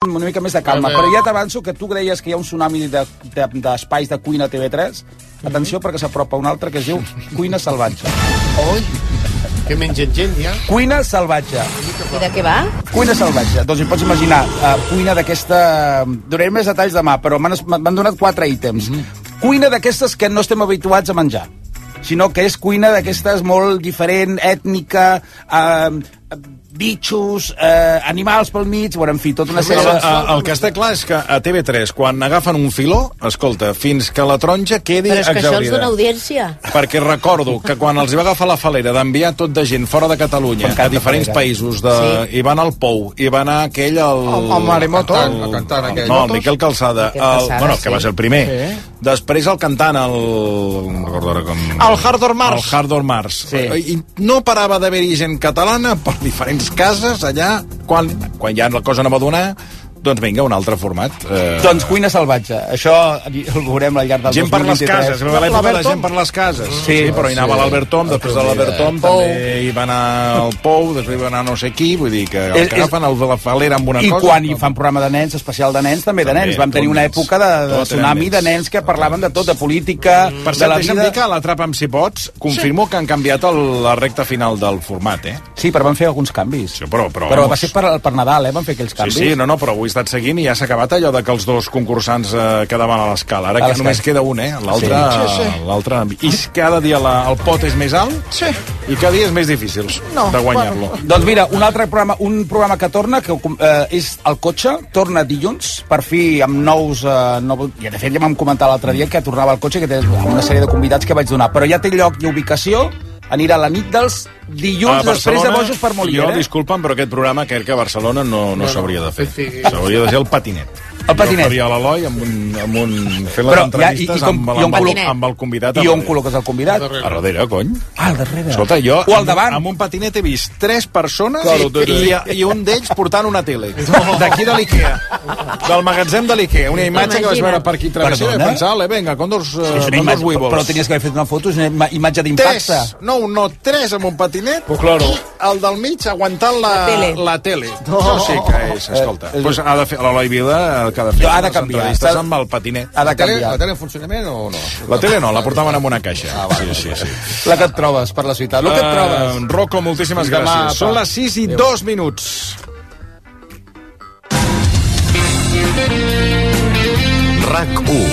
una mica més de calma. Però ja t'avanço que tu deies que hi ha un tsunami d'espais de cuina a TV3. Atenció, perquè s'apropa un altre que es diu Cuina Salvatge. Oi, que mengen gent, ja. Cuina Salvatge. I de què va? Cuina Salvatge. Doncs hi pots imaginar, cuina d'aquesta... Donaré més detalls demà, però m'han donat 4 ítems. Cuina d'aquestes que no estem habituats a menjar, sinó que és cuina d'aquestes molt diferent, ètnica, bitxos, animals pel mig, bueno, en fi, tota una sèrie de... El que està clar és que a TV3, quan agafen un filó, escolta, fins que la taronja quedi exhaurida. Però és que això els dona audiència. Perquè recordo que quan els va agafar la falera d'enviar tot de gent fora de Catalunya a diferents països, hi va anar al Pou, hi va anar aquell... El Marimoto, el cantant aquell. No, el Miquel Calçada, bueno, que va ser el primer. Després el cantant, no recordo ara com... El Hardor Mars. El Hardor Mars. I no parava d'haver-hi gent catalana per diferents cases allà, quan ja la cosa no va donar, doncs vinga, un altre format. Doncs Cuina Salvatge. Això ho veurem al llarg del 2023. Gent per les cases, l'època de gent per les cases. Sí, però hi anava l'Albert Tom, després de l'Albert Tom també hi va anar el Pou, després hi va anar no sé qui, vull dir que el que agafen el de la falera amb una cosa... I quan hi fan programa de nens, especial de nens, també de nens. Vam tenir una època de tsunami de nens que parlaven de tot, de política, per cert, deixa'm dir que a l'Atrapa'm si pots, confirmo que han canviat la recta final del format, Sí, però van fer alguns canvis. Però va ser per Nadal, van fer aquells canvis. Sí, no, però avui he estat seguint i ja s'ha acabat allò de que els dos concursants quedaven a l'escala. Ara que només queda un, l'altre... I cada dia el pot és més alt i cada dia és més difícil de guanyar-lo. Doncs mira, un programa que torna, que és El Cotxe, torna dilluns, per fi amb nous... I de fet ja vam comentar l'altre dia que tornava El Cotxe, que té una sèrie de convidats que vaig donar, però ja té lloc i ubicació, anirà a la nit dels dilluns després de Bojos per Molière. Jo, disculpa'm, però aquest programa crec que a Barcelona no s'hauria de fer. S'hauria de fer el patinet. El patinet. Jo faria l'Eloi fent les entrevistes amb el convidat. I on col·loques el convidat? A darrere, cony. Al darrere. Escolta, jo o al davant. Amb un patinet he vist 3 persones i un d'ells portant una tele. D'aquí de l'Ikea. Del magatzem de l'Ikea. Una imatge que vas veure per aquí travessera i pensar, venga, con dos huevos. Però tenies que haver fet una foto, és una imatge d'impacte. 3 amb un patinet i el del mig aguantant la tele. Això sí que és, escolta. Ha de fer l'Eloi Vila que ha de fer les entrevistes amb el patinet. Ha de canviar. La tele en funcionament o no? La tele no, la portaven en una caixa. Sí. La que et trobes per la ciutat. La que et trobes. Rocco, moltíssimes gràcies. Són les 6:02. RAC1.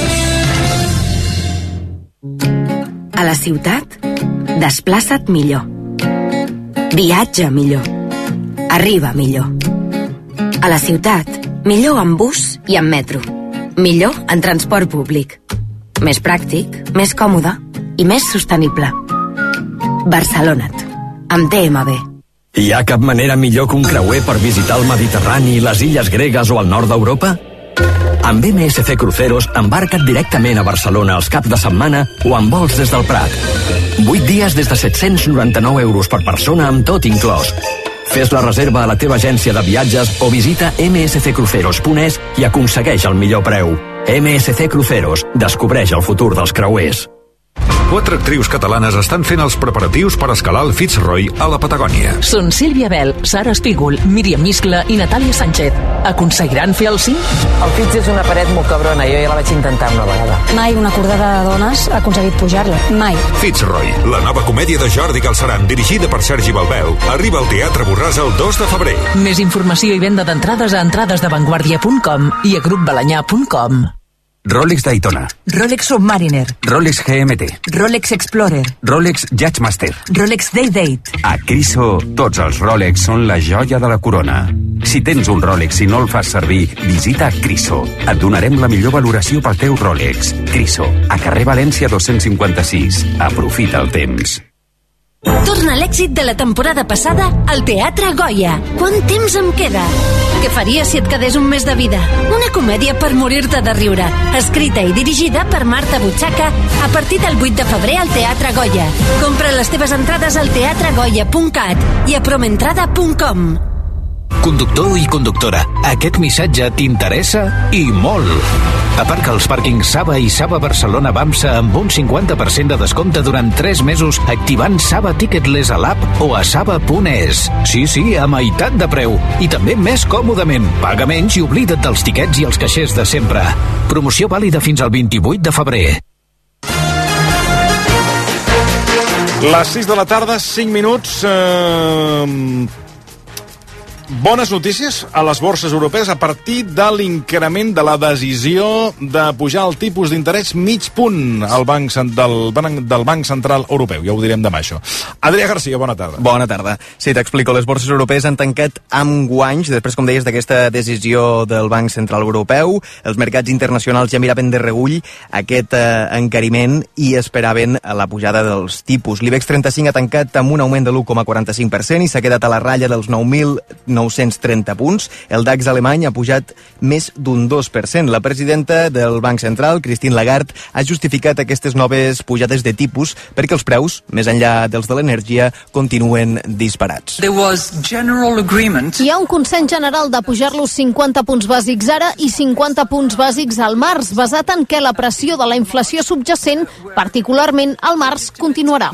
A la ciutat, desplaça't millor. Viatja millor. Arriba millor. A la ciutat, millor en bus i en metro. Millor en transport públic. Més pràctic, més còmode i més sostenible. Barcelona't, amb TMB. Hi ha cap manera millor que un creuer per visitar el Mediterrani, les illes gregues o el nord d'Europa? Amb MSC Cruceros embarca't directament a Barcelona els caps de setmana o amb vols des del Prat. 8 dies des de 799 euros per persona amb tot inclòs. Fes la reserva a la teva agència de viatges o visita msccruceros.es i aconsegueix el millor preu. MSC Cruceros. Descobreix el futur dels creuers. 4 actrius catalanes estan fent els preparatius per escalar el Fitzroy a la Patagònia. Són Sílvia Bel, Sara Espígol, Míriam Miscla i Natàlia Sánchez. Aconseguiran fer el cim? El Fitz és una paret molt cabrona, jo ja la vaig intentar una vegada. Mai una cordada de dones ha aconseguit pujar-la, mai. Fitzroy, la nova comèdia de Jordi Galceran, dirigida per Sergi Balbel, arriba al Teatre Borràs el 2 de febrer. Més informació i venda d'entrades a entradesdevanguardia.com i a grupbalanyà.com. Rolex Daytona, Rolex Submariner, Rolex GMT, Rolex Explorer, Rolex Judgemaster, Rolex Day-Date. A Criso, tots els Rolex són la joia de la corona. Si tens un Rolex i no el fas servir, visita Criso. Et donarem la millor valoració pel teu Rolex. Criso, a carrer València 256. Aprofita el temps. Torna l'èxit de la temporada passada al Teatre Goya. Quant temps em queda? Què faries si et quedés un mes de vida? Una comèdia per morir-te de riure. Escrita i dirigida per Marta Butxaca a partir del 8 de febrer al Teatre Goya. Compra les teves entrades al teatregoya.cat i a promentrada.com. Conductor i conductora, aquest missatge t'interessa i molt. Aparca als pàrquings Saba i Saba Barcelona Bamsa amb un 50% de descompte durant 3 mesos activant Saba Ticketless a l'app o a saba.es. Sí, a meitat de preu. I també més còmodament. Paga menys i oblida't dels tiquets i els caixers de sempre. Promoció vàlida fins al 28 de febrer. Les 6 de la tarda, 5 minuts. Bones notícies a les borses europees a partir de l'increment de la decisió de pujar el tipus d'interès mig punt al del Banc Central Europeu. Ja ho direm demà, això. Adrià Garcia, bona tarda. Bona tarda. Sí, t'explico. Les borses europees han tancat amb guanys, després, com deies, d'aquesta decisió del Banc Central Europeu. Els mercats internacionals ja miraven de regull aquest encariment i esperaven la pujada dels tipus. L'IBEX 35 ha tancat amb un augment de l'1,45% i s'ha quedat a la ratlla dels 9.930 punts. El DAX alemany ha pujat més d'un 2%. La presidenta del Banc Central, Christine Lagarde, ha justificat aquestes noves pujades de tipus perquè els preus, més enllà dels de l'energia, continuen disparats. Hi ha un consens general de pujar-los 50 punts bàsics ara i 50 punts bàsics al març, basat en què la pressió de la inflació subjacent, particularment al març, continuarà.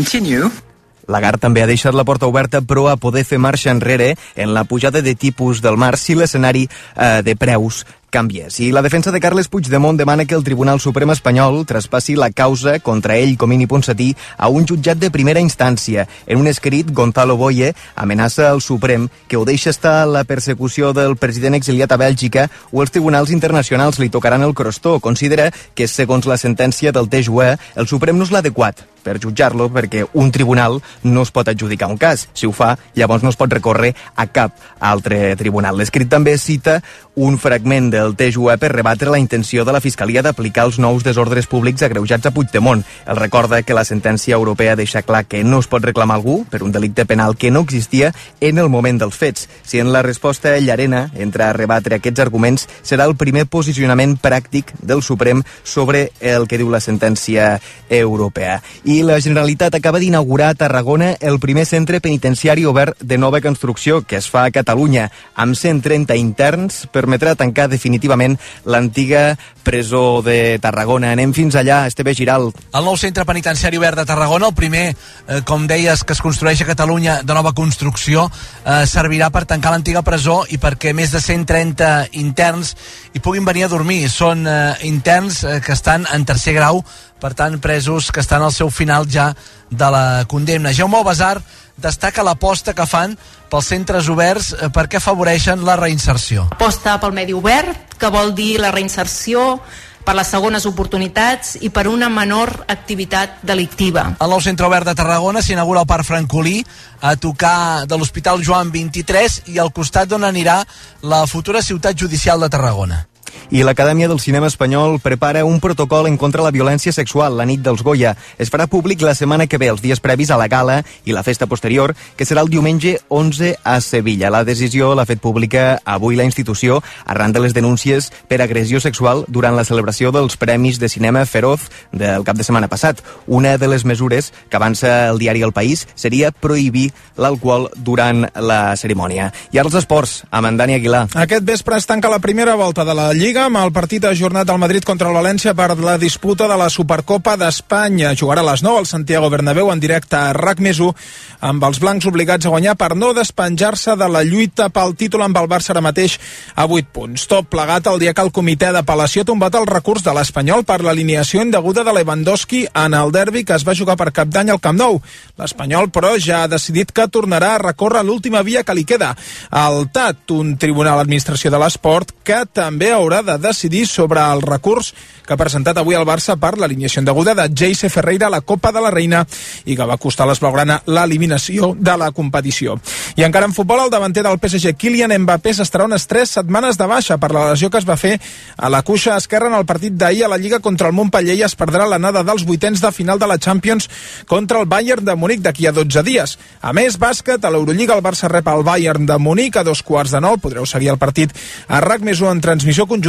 Lagarde també ha deixat la porta oberta, però a poder fer marxa enrere en la pujada de tipus del març si l'escenari de preus canviés. I la defensa de Carles Puigdemont demana que el Tribunal Suprem espanyol traspassi la causa contra ell, Comín i Ponsatí a un jutjat de primera instància. En un escrit, Gonzalo Boye amenaça al Suprem que o deixa estar la persecució del president exiliat a Bèlgica o els tribunals internacionals li tocaran el crostó. Considera que, segons la sentència del TJUE, el Suprem no és l'adequat per jutjar-lo perquè un tribunal no es pot adjudicar un cas. Si ho fa, llavors no es pot recórrer a cap altre tribunal. L'escrit també cita un fragment del TJUE per rebatre la intenció de la Fiscalia d'aplicar els nous desordres públics agreujats a Puigdemont. El recorda que la sentència europea deixa clar que no es pot reclamar algú per un delicte penal que no existia en el moment dels fets. Si en la resposta Llarena entra a rebatre aquests arguments, serà el primer posicionament pràctic del Suprem sobre el que diu la sentència europea. I la Generalitat acaba d'inaugurar a Tarragona el primer centre penitenciari obert de nova construcció que es fa a Catalunya. Amb 130 interns permetrà tancar definitivament l'antiga presó de Tarragona. Anem fins allà, Esteve Giral. El nou centre penitenciari obert de Tarragona, el primer, com deies, que es construeix a Catalunya de nova construcció, servirà per tancar l'antiga presó i perquè més de 130 interns hi puguin venir a dormir. Són interns que estan en tercer grau, per tant, presos que estan al seu final ja de la condemna. Jaume Albasar destaca l'aposta que fan pels centres oberts perquè afavoreixen la reinserció. Aposta pel medi obert, que vol dir la reinserció, per les segones oportunitats i per una menor activitat delictiva. El nou centre obert de Tarragona s'inaugura al Parc Francolí, a tocar de l'Hospital Joan 23 i al costat d'on anirà la futura ciutat judicial de Tarragona. I l'Acadèmia del Cinema Espanyol prepara un protocol en contra la violència sexual la nit dels Goya. Es farà públic la setmana que ve, els dies previs a la gala i la festa posterior, que serà el diumenge 11 a Sevilla. La decisió l'ha fet pública avui la institució arran de les denúncies per agressió sexual durant la celebració dels Premis de Cinema Feroz del cap de setmana passat. Una de les mesures que avança el diari El País seria prohibir l'alcohol durant la cerimònia. I ara els esports, amb en Dani Aguilar. Aquest vespre es tanca la primera volta de la Lliga amb el partit ajornat del Madrid contra el València per la disputa de la Supercopa d'Espanya. Jugarà a les 9 al Santiago Bernabéu en directe a RAC+1 amb els blancs obligats a guanyar per no despenjar-se de la lluita pel títol amb el Barça ara mateix a 8 punts. Tot plegat el dia que el comitè d'apel·lació ha tombat el recurs de l'Espanyol per l'alineació indeguda de Lewandowski en el derbi que es va jugar per Cap d'Any al Camp Nou. L'Espanyol, però, ja ha decidit que tornarà a recórrer l'última via que li queda. El TAT, un tribunal d'administració de l'esport, que també haurà de decidir sobre el recurs que ha presentat avui el Barça per l'alineació indeguda de Geise Ferreira a la Copa de la Reina i que va costar a l'Esblaugrana l'eliminació de la competició. I encara en futbol, el davanter del PSG, Kylian Mbappé, s'estarà unes 3 setmanes de baixa per la lesió que es va fer a la cuixa esquerra en el partit d'ahir a la Lliga contra el Montpellier i es perdrà l'anada dels vuitens de final de la Champions contra el Bayern de Munic d'aquí a 12 dies. A més, bàsquet, a l'Eurolliga el Barça rep el Bayern de Munic a 15:15. Podreu seguir el partit a RAC+1 en transmissió conjunta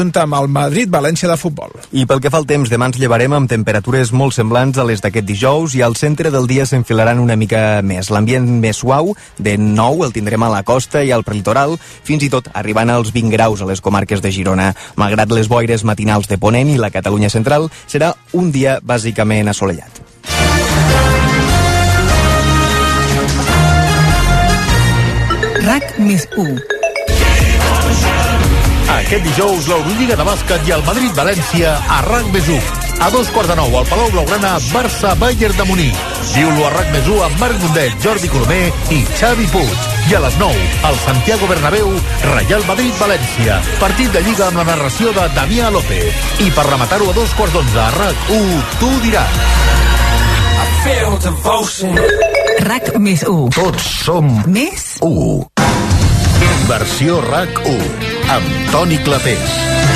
junta amb el Madrid-València de futbol. I pel que fa al temps, demà ens llevarem amb temperatures molt semblants a les d'aquest dijous i al centre del dia s'enfilaran una mica més. L'ambient més suau, de nou, el tindrem a la costa i al prelitoral, fins i tot arribant als 20 graus a les comarques de Girona. Malgrat les boires matinals de Ponent i la Catalunya central, serà un dia bàsicament assolellat. RAC+1. Aquest dijous, l'Eurolliga de bàsquet i el Madrid-València a RAC+1. A 2:45 al Palau Blaugrana, Barça-Bayern de Munic. Viu-lo a RAC+1 amb Marc Mundet, Jordi Colomer i Xavi Puig. I a les 9, al Santiago Bernabéu, Real Madrid-València. Partit de Lliga amb la narració de Damià López. I per rematar-ho a 2:11 a RAC1, tu diràs. RAC+1. Tots som més 1. Versió RAC1 amb Toni Clapés.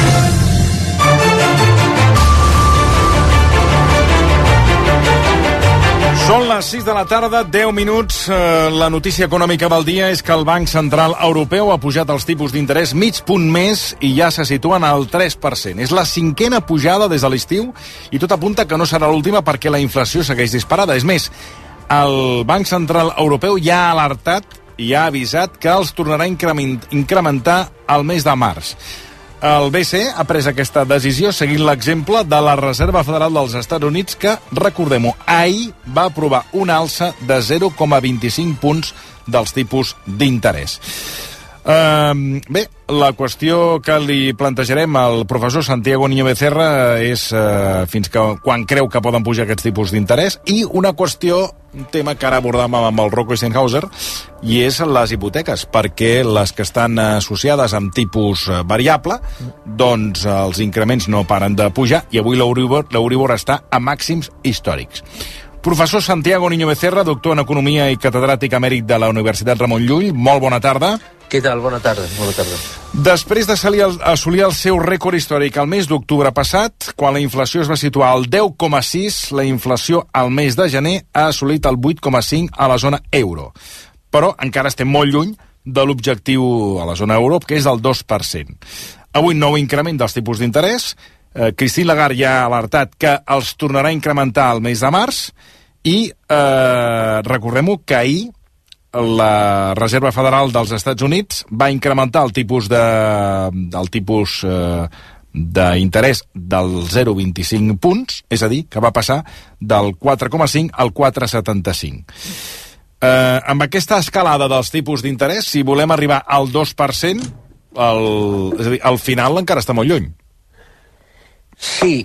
Són les 6 de la tarda, 10 minuts. La notícia econòmica del dia és que el Banc Central Europeu ha pujat els tipus d'interès mig punt més i ja se situen al 3%. És la 5a pujada des de l'estiu i tot apunta que no serà l'última perquè la inflació segueix disparada. És més, el Banc Central Europeu ja ha alertat i ha avisat que els tornarà a incrementar el mes de març. El BCE ha pres aquesta decisió seguint l'exemple de la Reserva Federal dels Estats Units que, recordem-ho, ahir va aprovar una alça de 0,25 punts dels tipus d'interès. Bé, la qüestió que li plantejarem al professor Santiago Niño Becerra és fins que quan creu que poden pujar aquests tipus d'interès i una qüestió, un tema que ara abordàvem amb el Rocco Steinhauser, i és les hipoteques, perquè les que estan associades amb tipus variable, doncs els increments no paren de pujar i avui l'Euribor està a màxims històrics. Professor Santiago Niño Becerra, doctor en Economia i catedràtic emèrit de la Universitat Ramon Llull, molt bona tarda. Què tal? Bona tarda. Bona tarda. Després d'assolir el seu rècord històric el mes d'octubre passat, quan la inflació es va situar al 10,6, la inflació al mes de gener ha assolit el 8,5 a la zona euro. Però encara estem molt lluny de l'objectiu a la zona euro, que és del 2%. Avui nou increment dels tipus d'interès. Christine Lagarde ja ha alertat que els tornarà a incrementar el mes de març i recordem-ho que ahir la Reserva Federal dels Estats Units va incrementar el tipus d'interès del 0,25 punts, és a dir, que va passar del 4,5 al 4,75. Amb aquesta escalada dels tipus d'interès, si volem arribar al 2%, és a dir, al final encara està molt lluny. Sí,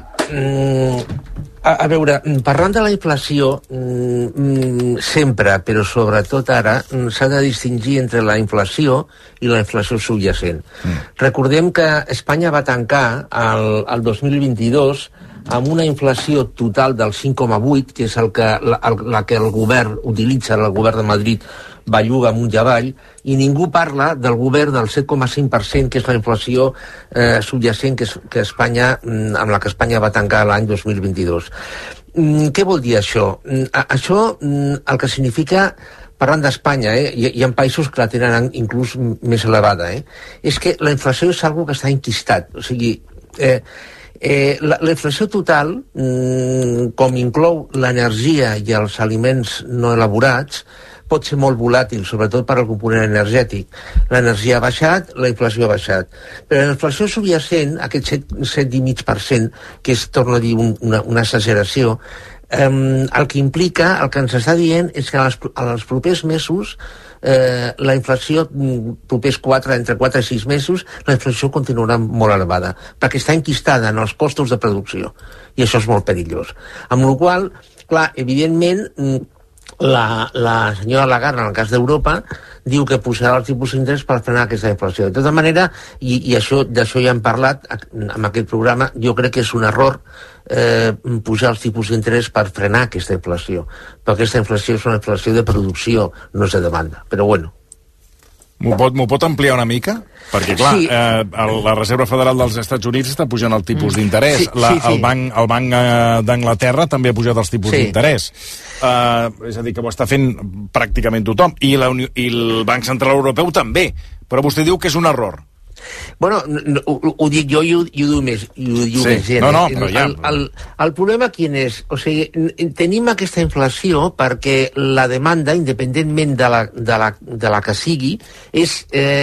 a veure, parlant de la inflació, sempre, però sobretot ara, s'ha de distingir entre la inflació i la inflació subjacent. Recordem que Espanya va tancar el 2022 amb una inflació total del 5,8, que és la que el govern utilitza, el govern de Madrid belluga amunt i avall, i ningú parla del govern del 7,5%, que és la inflació subjacent que Espanya, amb la que Espanya va tancar l'any 2022. Què vol dir això? Això el que significa, parlant d'Espanya, hi ha països que la tenen inclús més elevada, és que la inflació és una que està enquistat. O sigui, la inflació total, com inclou l'energia i els aliments no elaborats, pot ser molt volàtil, sobretot per al component energètic. L'energia ha baixat, la inflació ha baixat. Però la inflació subjacent, aquest 7,5%, que és, torno a dir, una exageració, el que implica, el que ens està dient, és que als propers mesos, la inflació, propers entre 4 i 6 mesos, la inflació continuarà molt elevada, perquè està enquistada en els costos de producció, i això és molt perillós. Amb la qual cosa, clar, evidentment, la senyora Lagarde, en el cas d'Europa, diu que posarà els tipus d'interès per frenar aquesta inflació. De tota manera, i d'això ja hem parlat en aquest programa, jo crec que és un error pujar els tipus d'interès per frenar aquesta inflació. Però aquesta inflació és una inflació de producció, no és de demanda. Però bueno. M'ho pot ampliar una mica? Perquè, clar, sí. La Reserva Federal dels Estats Units està pujant el tipus d'interès. El Banc d'Anglaterra també ha pujat els tipus d'interès. És a dir, que ho està fent pràcticament tothom. I el Banc Central Europeu també. Però vostè diu que és un error. Bueno, ho dic jo i ho diu més gent. No, però ja... El problema quin és? O sigui, tenim aquesta inflació perquè la demanda, independentment de la que sigui, és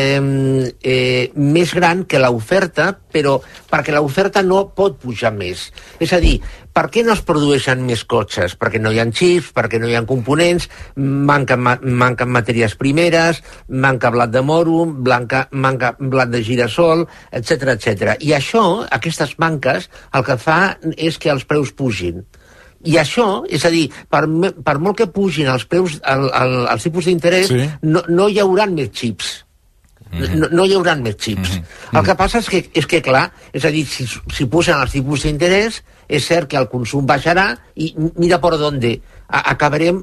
més gran que l'oferta, però perquè l'oferta no pot pujar més. És a dir, per què no es produeixen més cotxes? Perquè no hi ha xips, perquè no hi ha components, manquen matèries primeres, manca blat de moro, manca blat de girassol, etc. I això, aquestes manques, el que fa és que els preus pugin. I això, és a dir, per molt que pugin els preus, els tipus d'interès, no hi haurà més xips. No hi haurà més xips. El que passa és que clar, és a dir, si pugen els tipus d'interès, és cert que el consum baixarà i mira per on acabarem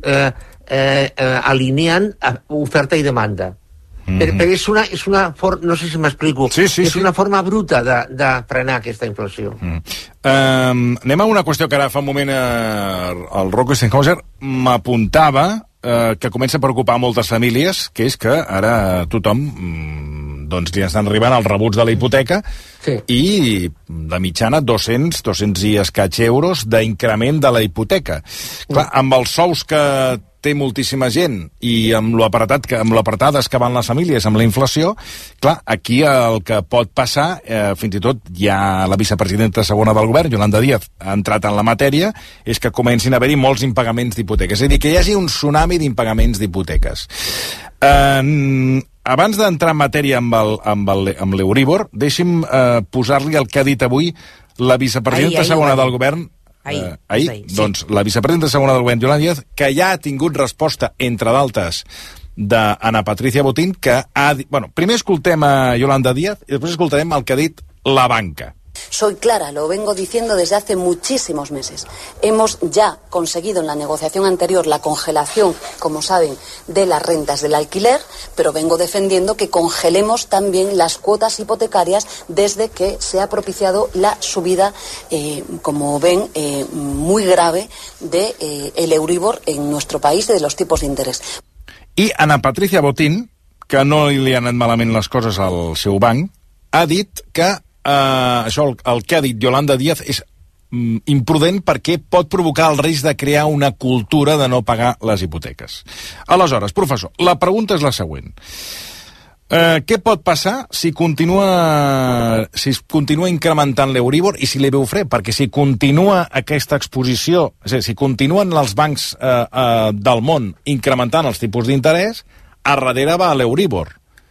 alineant oferta i demanda. Però és una forma, no sé si m'explico, és una forma bruta de frenar aquesta inflació. Anem a una qüestió que ara fa un moment el Rocco Stenhauser m'apuntava, que comença a preocupar moltes famílies, que és que ara tothom doncs li estan arribant els rebuts de la hipoteca i de mitjana 200 i escaig euros d'increment de la hipoteca. Clar, amb els sous que té moltíssima gent i amb lo apretades que van les famílies amb la inflació, clar, aquí el que pot passar, fins i tot ja la vicepresidenta segona del govern, Yolanda Díaz, ha entrat en la matèria, és que comencin a haver-hi molts impagaments d'hipoteques. És a dir, que hi hagi un tsunami d'impagaments d'hipoteques. Abans d'entrar en matèria amb l'Euribor, deixi'm posar-li el que ha dit avui la vicepresidenta segona del govern, doncs la vicepresidenta segona del govern, Yolanda Díaz, que ja ha tingut resposta, entre d'altres, d'Ana Patricia Botín, que ha dit... Bueno, primer escoltem a Yolanda Díaz i després escoltarem el que ha dit la banca. Soy clara, lo vengo diciendo desde hace muchísimos meses. Hemos ya conseguido en la negociación anterior la congelación, como saben, de las rentas del alquiler, pero vengo defendiendo que congelemos también las cuotas hipotecarias desde que se ha propiciado la subida, como ven, muy grave del Euribor en nuestro país y de los tipos de interés. I Ana Patricia Botín, que no li han anat malament les coses al seu banc, ha dit que això, el que ha dit Yolanda Díaz és imprudent perquè pot provocar el risc de crear una cultura de no pagar les hipoteques. Aleshores, professor, la pregunta és la següent. Què pot passar si es continua incrementant l'Euribor i si li veu fre? Perquè si continua aquesta exposició, és a dir, si continuen els bancs del món incrementant els tipus d'interès, a darrere va l'Euribor.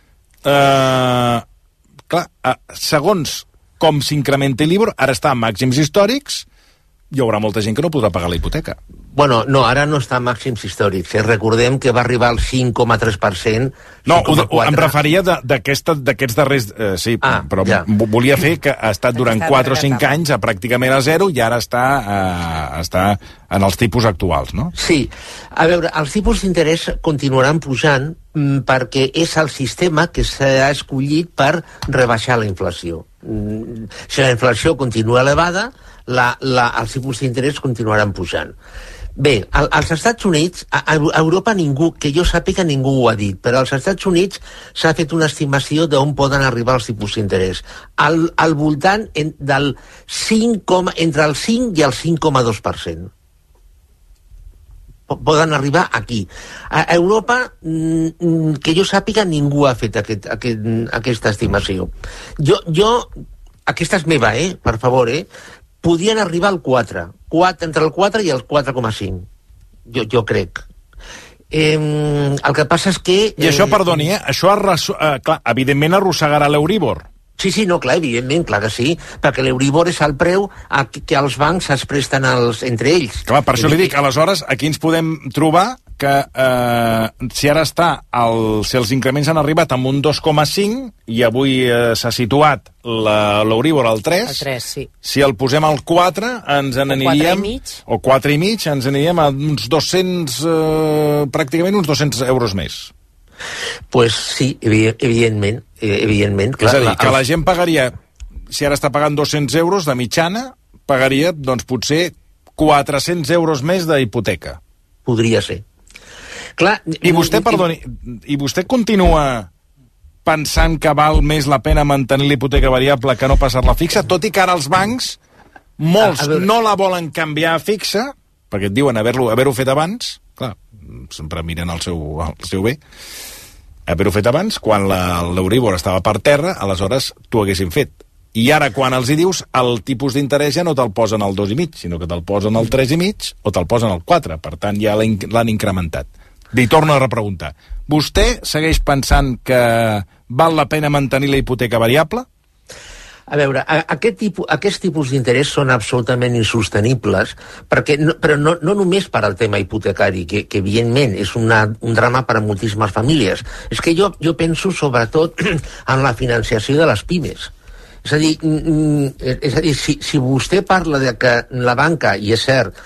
Clar, segons com s'incrementa l'Euribor, ara està a màxims històrics, hi haurà molta gent que no podrà pagar la hipoteca. Bueno, no, ara no està a màxims històrics. Recordem que va arribar al 5,3%. No, em referia d'aquests darrers... sí, però ja. Volia fer que ha estat durant 4 o 5 anys a pràcticament a zero i ara està en els tipus actuals, no? Sí. A veure, els tipus d'interès continuaran pujant perquè és el sistema que s'ha escollit per rebaixar la inflació. Si la inflació continua elevada, els tipus d'interès continuaran pujant. Bé, als Estats Units, a Europa ningú, que jo sàpiga ningú ho ha dit, però als Estats Units s'ha fet una estimació d'on poden arribar els tipus d'interès. Al voltant entre el 5 i el 5,2%. Poden arribar aquí. A Europa, que jo sàpiga, ningú ha fet aquesta estimació. Aquesta és meva, per favor, podien arribar al 4, entre el 4 i el 4,5. Jo crec. El que passa és que... I això, perdoni, això clar, evidentment arrossegarà l'Euribor. Sí, no, clar, evidentment, clar que sí, perquè l'Euribor és el preu que els bancs es presten entre ells. Clar, per això li dic, aleshores, aquí ens podem trobar que si ara si els increments han arribat amb un 2,5 i avui s'ha situat l'Euribor al 3, sí. Si el posem al 4 ens n'aniríem... O 4,5, ens aniríem a uns 200, pràcticament uns 200 euros més. Pues sí, evidentment. Clar, és a dir, que la gent pagaria, si ara està pagant 200 euros de mitjana, pagaria, doncs, potser 400 euros més d'hipoteca. Podria ser. Clar, I vostè, perdoni, i vostè continua pensant que val més la pena mantenir l'hipoteca variable que no passar-la fixa, tot i que ara els bancs, molts no la volen canviar a fixa, perquè et diuen haver-ho fet abans, clar, sempre miren el seu bé, haver-ho fet abans, quan l'Euribor estava per terra, aleshores t'ho haguessin fet. I ara, quan els hi dius, el tipus d'interès ja no te'l posen al 2,5, sinó que te'l posen al 3,5 o te'l posen al 4. Per tant, ja l'han incrementat. Li torno a repreguntar. Vostè segueix pensant que val la pena mantenir la hipoteca variable? A veure, aquests tipus d'interès són absolutament insostenibles, però no només per al tema hipotecari, que evidentment és un drama per a moltíssimes famílies. És que jo penso sobretot en la financiació de les pimes. És a dir, si vostè parla de que la banca, i és cert,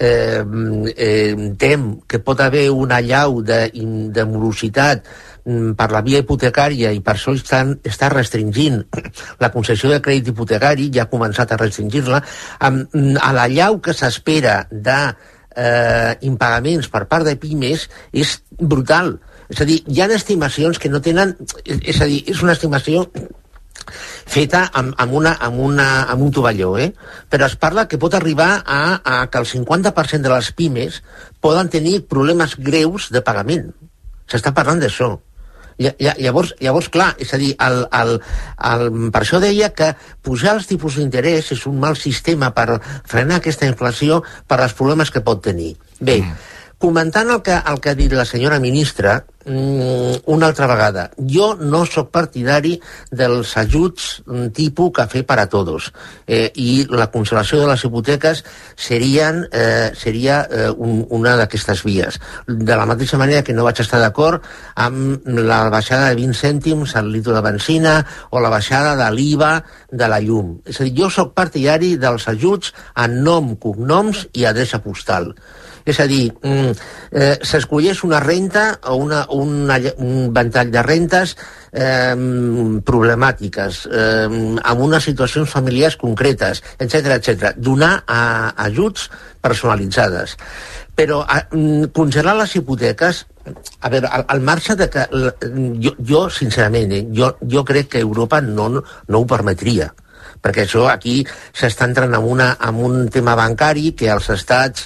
tem que pot haver una allau de morositat per la via hipotecària i per això està restringint la concessió de crèdit hipotecari, ja ha començat a restringir-la, a l'allau que s'espera d'impagaments per part de pimes és brutal. És a dir, hi ha estimacions que no tenen... És a dir, és una estimació feta amb un tovalló, però es parla que pot arribar a que el 50% de les pimes poden tenir problemes greus de pagament. S'està parlant d'això. Llavors, clar, és a dir, per això deia que pujar els tipus d'interès és un mal sistema per frenar aquesta inflació per als problemes que pot tenir. Bé, comentant el que ha dit la senyora ministra, una altra vegada, jo no sóc partidari dels ajuts tipus café para todos, i la cancel·lació de les hipoteques seria una d'aquestes vies. De la mateixa manera que no vaig estar d'acord amb la baixada de 20 cèntims al litre de benzina o la baixada de l'IVA de la llum. És a dir, jo sóc partidari dels ajuts en nom, cognoms i adreça postal. És a dir, s'escolleix una renta o un ventall de rentes problemàtiques, amb unes situacions familiars concretes, etc. Donar ajuts personalitzades. Però congelar les hipoteques, a veure, al marge de que jo sincerament, jo crec que Europa no ho permetria, perquè això aquí s'està entrant en un tema bancari que els estats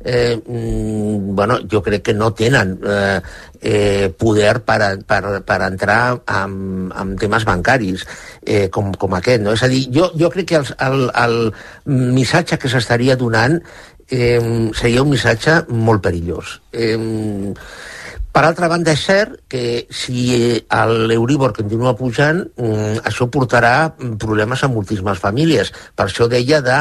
jo crec que no tenen poder per entrar en temes bancaris com aquest, no? És a dir, jo crec que el missatge que s'estaria donant seria un missatge molt perillós. Per altra banda, és cert que si l'Euribor continua pujant, això portarà problemes a moltíssimes famílies. Per això deia de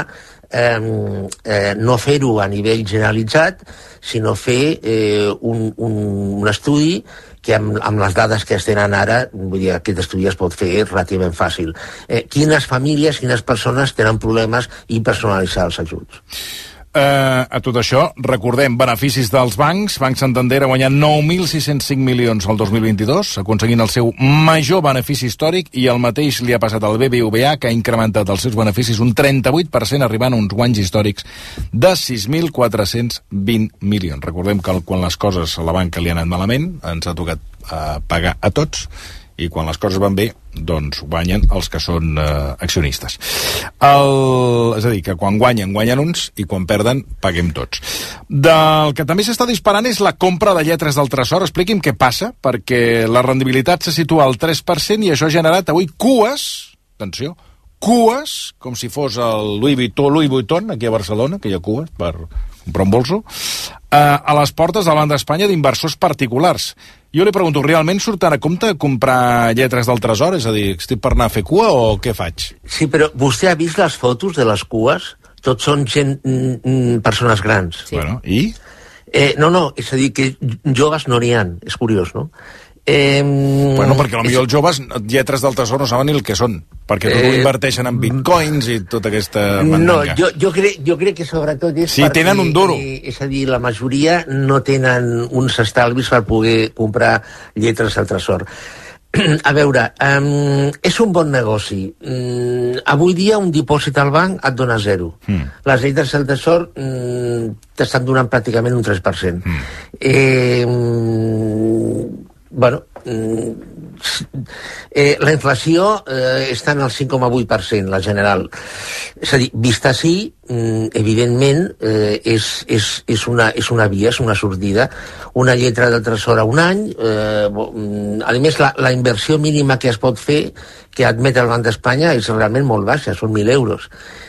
no fer-ho a nivell generalitzat, sinó fer un estudi que amb les dades que es tenen ara, vull dir, aquest estudi es pot fer relativament fàcil. Quines famílies, quines persones tenen problemes i personalitzar els ajuts. A tot això, recordem, beneficis dels bancs. Banc Santander ha guanyat 9.605 milions el 2022, aconseguint el seu major benefici històric, i el mateix li ha passat al BBVA, que ha incrementat els seus beneficis un 38%, arribant a uns guanys històrics de 6.420 milions. Recordem que quan les coses a la banca li han anat malament, ens ha tocat pagar a tots, i quan les coses van bé, doncs guanyen els que són accionistes. És a dir, que quan guanyen uns, i quan perden, paguem tots. Del que també s'està disparant és la compra de lletres del Tresor. Expliqui'm què passa, perquè la rendibilitat se situa al 3% i això ha generat avui cues, atenció, cues, com si fos el Louis Vuitton, aquí a Barcelona, que hi ha cues per comprar un bolso, a les portes del Banc d'Espanya d'inversors particulars. Jo li pregunto, realment surten a compte comprar lletres del Tresor? És a dir, estic per anar a fer cua o què faig? Sí, però vostè ha vist les fotos de les cues? Tots són persones grans. Sí. Bueno, i? No, és a dir, que joves no n'hi ha, és curiós, no? Bueno, perquè potser els joves lletres del Tresor no saben ni el que són, perquè tot ho inverteixen en bitcoins i tota aquesta mandanga. No, jo crec que sobretot és sí, tenen un duro. És a dir, la majoria no tenen uns estalvis per poder comprar lletres al Tresor. A veure, és un bon negoci. Avui dia un dipòsit al banc et dona 0. Les lletres del Tresor t'estan donant pràcticament un 3%. Bueno, La inflació està en el 5,8%, la general. És a dir, vista així, evidentment, és una via, és una sortida. Una lletra del Tresor a un any. A més, la inversió mínima que es pot fer, que admet el Banc d'Espanya, és realment molt baixa, són 1.000 euros.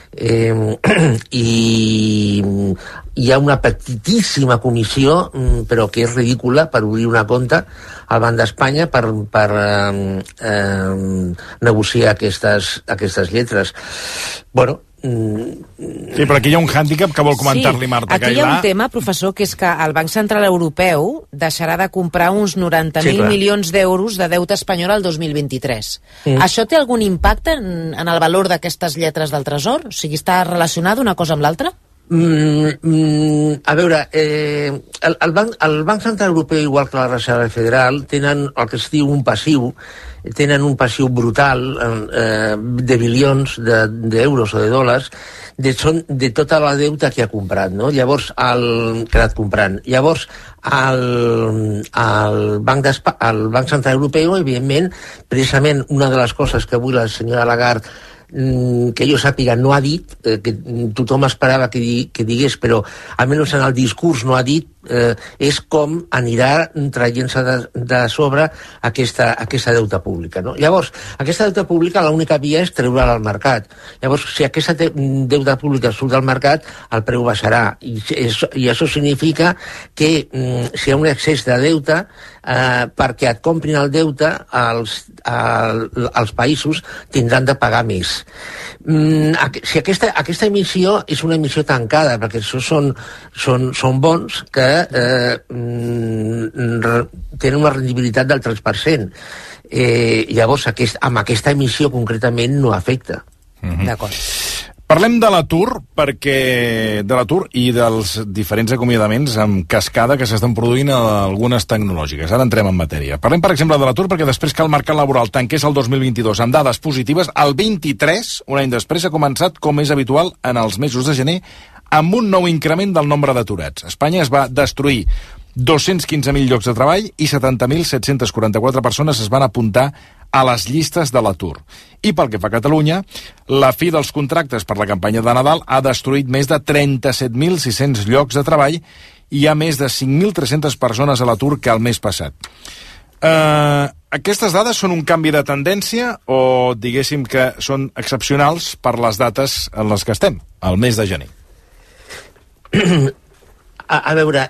I hi ha una petitíssima comissió, però que és ridícula, per obrir una compte al Banc d'Espanya per negociar aquestes lletres. Bueno, sí, però aquí hi ha un hàndicap que vol comentar-li Marta Cailà. Aquí hi ha un tema, professor, que és que el Banc Central Europeu deixarà de comprar uns 90.000 milions d'euros de deute espanyol al 2023. Això té algun impacte en el valor d'aquestes lletres del Tresor? O sigui, està relacionada una cosa amb l'altra? A veure, el Banc Central Europeu, igual que la Reserva Federal, tenen el que es diu un passiu, tenen un passiu brutal de bilions d'euros o de dòlars de tota la deuta que ha comprat, no? Llavors, que ha anat comprant. Llavors, el Banc Central Europeu, evidentment, precisament una de les coses que avui la senyora Lagarde, que jo sàpiga, no ha dit, que tothom esperava que digués, però almenys en el discurs no ha dit, és com anirà traient-se de sobre aquesta deuta pública, no? Llavors, aquesta deuta pública, l'única via és treure-la al mercat. Llavors, si aquesta deuta pública surt al mercat, el preu baixarà. I això significa que si hi ha un excés de deute, perquè et comprin el deute, els països tindran de pagar més. Si aquesta emissió és una emissió tancada, perquè això són bons que tenen una rendibilitat del 3%. Llavors, amb aquesta emissió concretament no afecta. D'acord. Parlem de l'atur, de l'atur i dels diferents acomiadaments en cascada que s'estan produint a algunes tecnològiques. Ara entrem en matèria. Parlem, per exemple, de l'atur perquè després que el mercat laboral tanqués el 2022 amb dades positives, el 23, un any després, ha començat, com és habitual, en els mesos de gener, amb un nou increment del nombre d'aturats. Espanya es va destruir 215.000 llocs de treball i 70.744 persones es van apuntar a les llistes de l'atur. I pel que fa a Catalunya, la fi dels contractes per la campanya de Nadal ha destruït més de 37.600 llocs de treball i hi ha més de 5.300 persones a l'atur que el mes passat. Aquestes dades són un canvi de tendència o diguéssim que són excepcionals per les dates en les que estem, al mes de gener? A veure,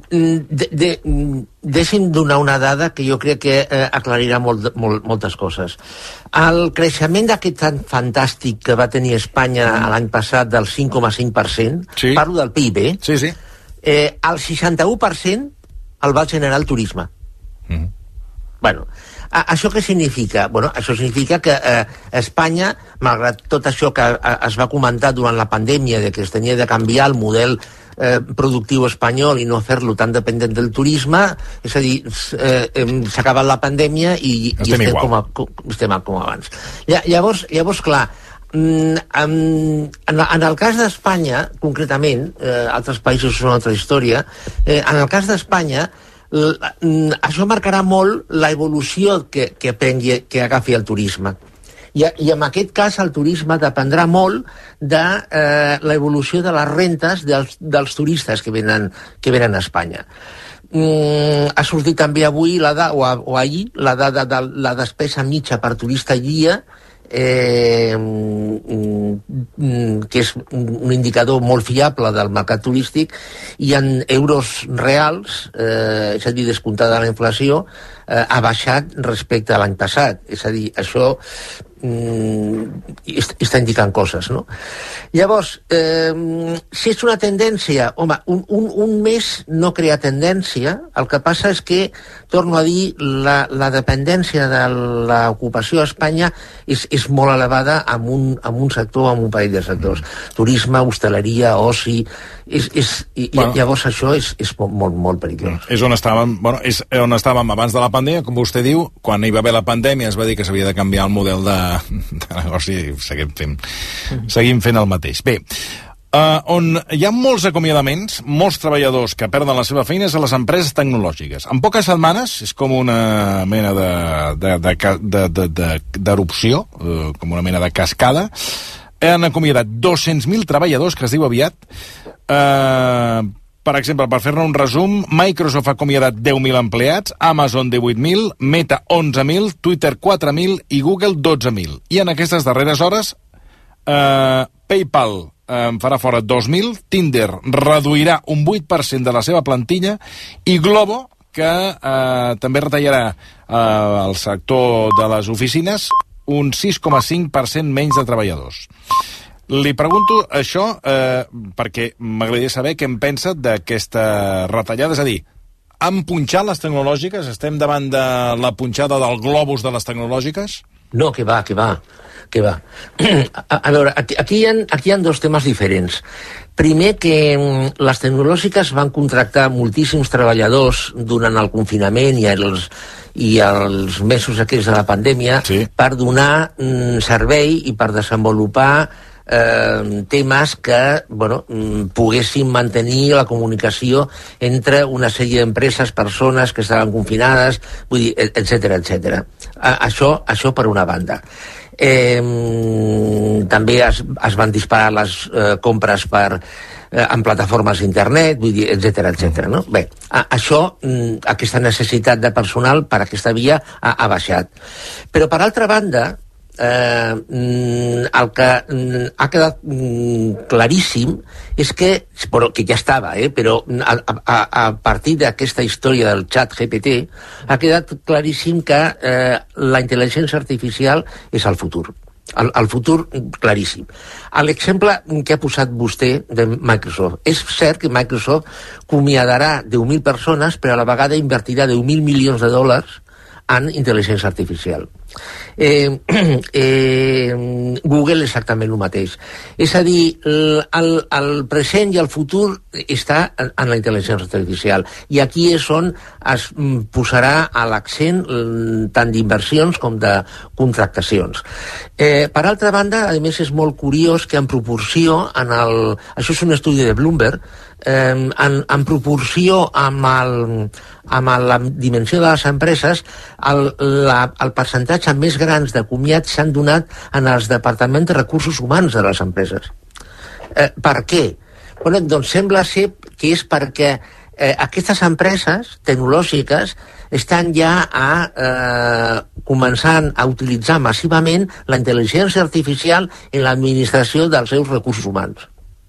deixi'm donar una dada que jo crec que aclarirà moltes coses. El creixement d'aquest tan fantàstic que va tenir Espanya l'any passat del 5,5%, parlo del PIB, el 61% el va generar el turisme. Bueno, això què significa? Bueno, això significa que Espanya, malgrat tot això que es va comentar durant la pandèmia, de que es tenia de canviar el model productiu espanyol i no fer-lo tan dependent del turisme, és a dir, s'ha acabat la pandèmia i estem com abans. Llavors, clar, en el cas d'Espanya, concretament, altres països són una altra història, en el cas d'Espanya, això marcarà molt l'evolució que agafi el turisme. I en aquest cas el turisme dependrà molt de l'evolució de les rentes dels turistes que venen a Espanya. Ha sortit també avui o ahir la dada de la despesa mitja per turista guia, que és un indicador molt fiable del mercat turístic, i en euros reals, és a dir, descomptada la inflació, ha baixat respecte a l'any passat. És a dir, això està indicant coses, no? Llavors, si és una tendència, home, un mes no crea tendència. El que passa és que, torno a dir, la dependència de l'ocupació a Espanya és molt elevada en un sector, en un parell de sectors. Turisme, hostaleria, oci... Llavors això és molt perillós. És on estàvem abans de la pandèmia, com vostè diu. Quan hi va haver la pandèmia es va dir que s'havia de canviar el model de negoci i seguim fent el mateix. Bé, On hi ha molts acomiadaments, molts treballadors que perden la seva feina és a les empreses tecnològiques. En poques setmanes, és com una mena d'erupció, com una mena de cascada, han acomiadat 200.000 treballadors, que es diu aviat. Per exemple, per fer-ne un resum, Microsoft ha acomiadat 10.000 empleats, Amazon 18.000, Meta 11.000, Twitter 4.000 i Google 12.000. I en aquestes darreres hores, PayPal en farà fora 2.000, Tinder reduirà un 8% de la seva plantilla i Globo, que també retallarà el sector de les oficines, un 6,5% menys de treballadors. Li pregunto això perquè m'agradaria saber què en pensa d'aquesta retallada, és a dir, han punxat les tecnològiques? Estem davant de la punxada del globus de les tecnològiques? No, que va. A veure, aquí hi ha dos temes diferents. Primer, que les tecnològiques van contractar moltíssims treballadors durant el confinament i els mesos aquells de la pandèmia per donar servei i per desenvolupar temes que poguessin mantenir la comunicació entre una sèrie d'empreses, persones que estaven confinades, vull dir, etcètera. Això per una banda. També es van disparar les compres en plataformes d'internet, vull dir, etcètera, no? Bé, aquesta necessitat de personal per aquesta via ha baixat. Però per altra banda, el que ha quedat claríssim és que ja estava, però a partir d'aquesta història del xat GPT ha quedat claríssim que la intel·ligència artificial és el futur. El futur claríssim. L'exemple que ha posat vostè de Microsoft. És cert que Microsoft acomiadarà 10.000 persones, però a la vegada invertirà 10.000 milions de dòlars en intel·ligència artificial. Google exactament el mateix. És a dir, el present i el futur està en la intel·ligència artificial, i aquí és on es posarà l'accent tant d'inversions com de contractacions. Per altra banda, a més, és molt curiós que en proporció, això és un estudi de Bloomberg, en proporció amb la dimensió de les empreses, el percentatge més grans de comiats s'han donat en els departaments de recursos humans de les empreses. Per què? Doncs sembla ser que és perquè aquestes empreses tecnològiques estan ja començant a utilitzar massivament la intel·ligència artificial en l'administració dels seus recursos humans.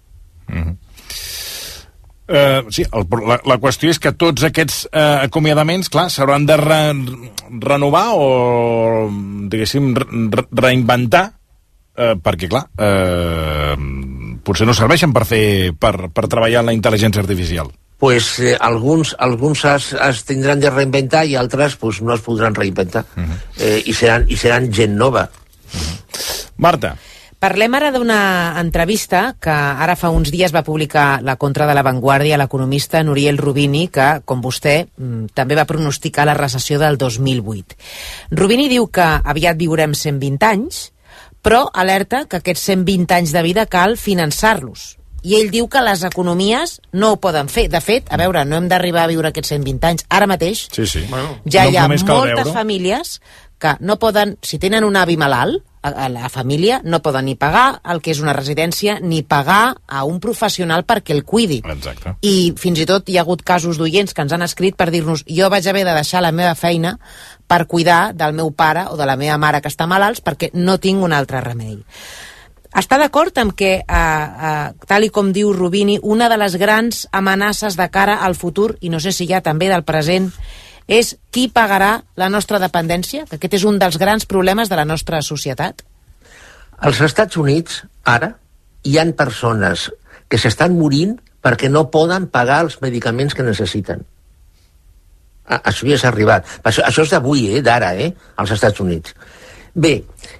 Sí, la qüestió és que tots aquests acomiadaments, clar, s'hauran de renovar o, diguéssim, reinventar, perquè, clar, potser no serveixen per treballar en la intel·ligència artificial. Pues alguns es tindran de reinventar i altres no es podran reinventar. I seran gent nova. Marta. Parlem ara d'una entrevista que ara fa uns dies va publicar la Contra de la Vanguardia l'economista Nouriel Roubini, que, com vostè, també va pronosticar la recessió del 2008. Roubini diu que aviat viurem 120 anys, però alerta que aquests 120 anys de vida cal finançar-los. I ell diu que les economies no ho poden fer. De fet, a veure, no hem d'arribar a viure aquests 120 anys. Ara mateix ja hi ha moltes famílies que no poden, si tenen un avi malalt, a la família no poden ni pagar el que és una residència ni pagar a un professional perquè el cuidi. Exacte. I fins i tot hi ha hagut casos d'oients que ens han escrit per dir-nos jo vaig haver de deixar la meva feina per cuidar del meu pare o de la meva mare que està malalts perquè no tinc un altre remei. Està d'acord amb que, tal i com diu Roubini, una de les grans amenaces de cara al futur, i no sé si ja també del present, és qui pagarà la nostra dependència? Que aquest és un dels grans problemes de la nostra societat. Als Estats Units, ara, hi han persones que s'estan morint perquè no poden pagar els medicaments que necessiten. Això ja s'ha arribat. Això és d'avui, d'ara, als Estats Units. Bé,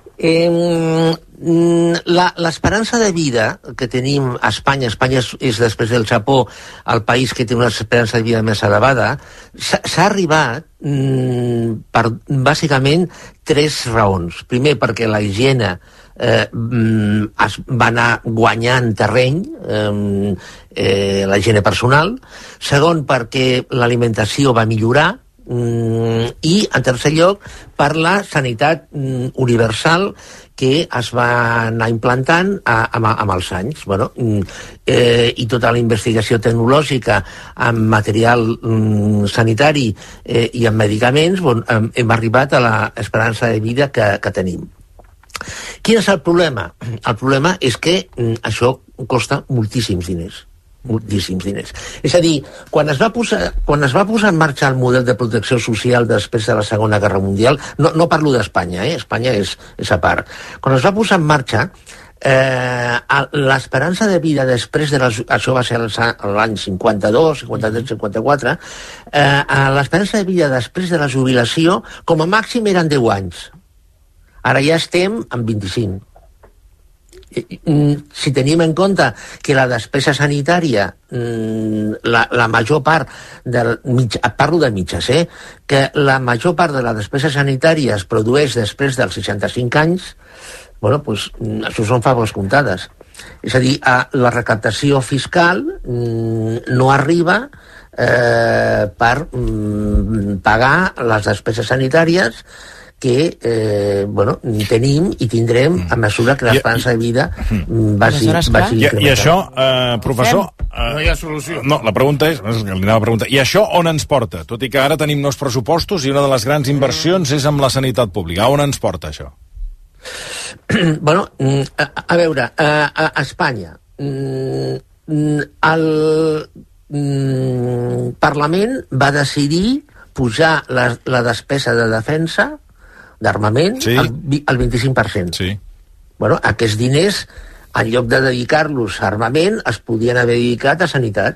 l'esperança de vida que tenim a Espanya és després del Japó el país que té una esperança de vida més elevada, s'ha arribat per bàsicament 3 raons. Primer, perquè la higiene es va anar guanyant terreny la higiene personal. Segon, perquè l'alimentació va millorar. I, en tercer lloc, per la sanitat universal que es va anar implantant amb els anys. I tota la investigació tecnològica en material sanitari i en medicaments, hem arribat a l'esperança de vida que tenim. Quin és el problema? El problema és que això costa moltíssims diners. És a dir, quan es va posar en marxa el model de protecció social després de la Segona Guerra Mundial, no parlo d'Espanya, Espanya és a part. Quan es va posar en marxa, l'esperança de vida després de això va ser l'any 52, 53, 54, l'esperança de vida després de la jubilació com a màxim eren 10 anys. Ara ja estem en 25. Si tenim en compte que la despesa sanitària, la major part parlo de mitges, que la major part de la despesa sanitària es produeix després dels 65 anys, això són faves comptades. És a dir, la recaptació fiscal no arriba per pagar les despeses sanitàries que tenim i tindrem a mesura que l'esperança de vida vagi incrementant. I això, professor... No hi ha solució. No, la pregunta és... I això on ens porta? Tot i que ara tenim nous pressupostos i una de les grans inversions és amb la sanitat pública. On ens porta això? A veure, a Espanya el Parlament va decidir pujar la despesa de defensa d'armament al 25%. Sí. Aquests diners, en lloc de dedicar-los a armament, es podien haver dedicat a sanitat.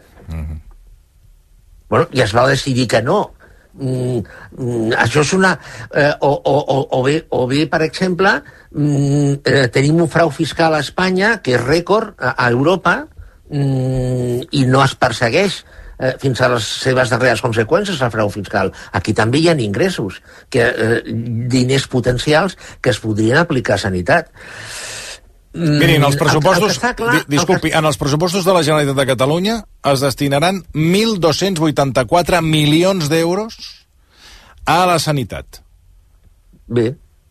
I es va decidir que no. Això és una... O bé, per exemple, tenim un frau fiscal a Espanya que és rècord a Europa i no es persegueix fins a les seves darreres conseqüències el frau fiscal. Aquí també hi ha ingressos, diners potencials que es podrien aplicar a sanitat. Mirin, els pressupostos... Disculpi, en els pressupostos de la Generalitat de Catalunya es destinaran 1.284 milions d'euros a la sanitat. Bé.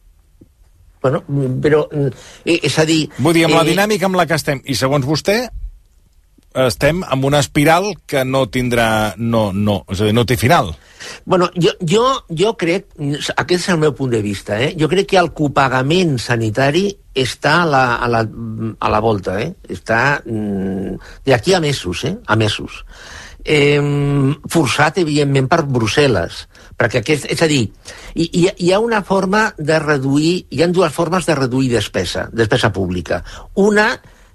Però, és a dir... Vull dir, amb la dinàmica amb la que estem, i segons vostè, estem amb una espiral que no tindrà... és a dir, no té final. Jo crec, aquest és el meu punt de vista, jo crec que el copagament sanitari està a la volta, està d'aquí a mesos, forçat, evidentment, per Brussel·les, perquè és a dir, hi ha una forma de reduir, hi ha dues formes de reduir despesa pública. Una,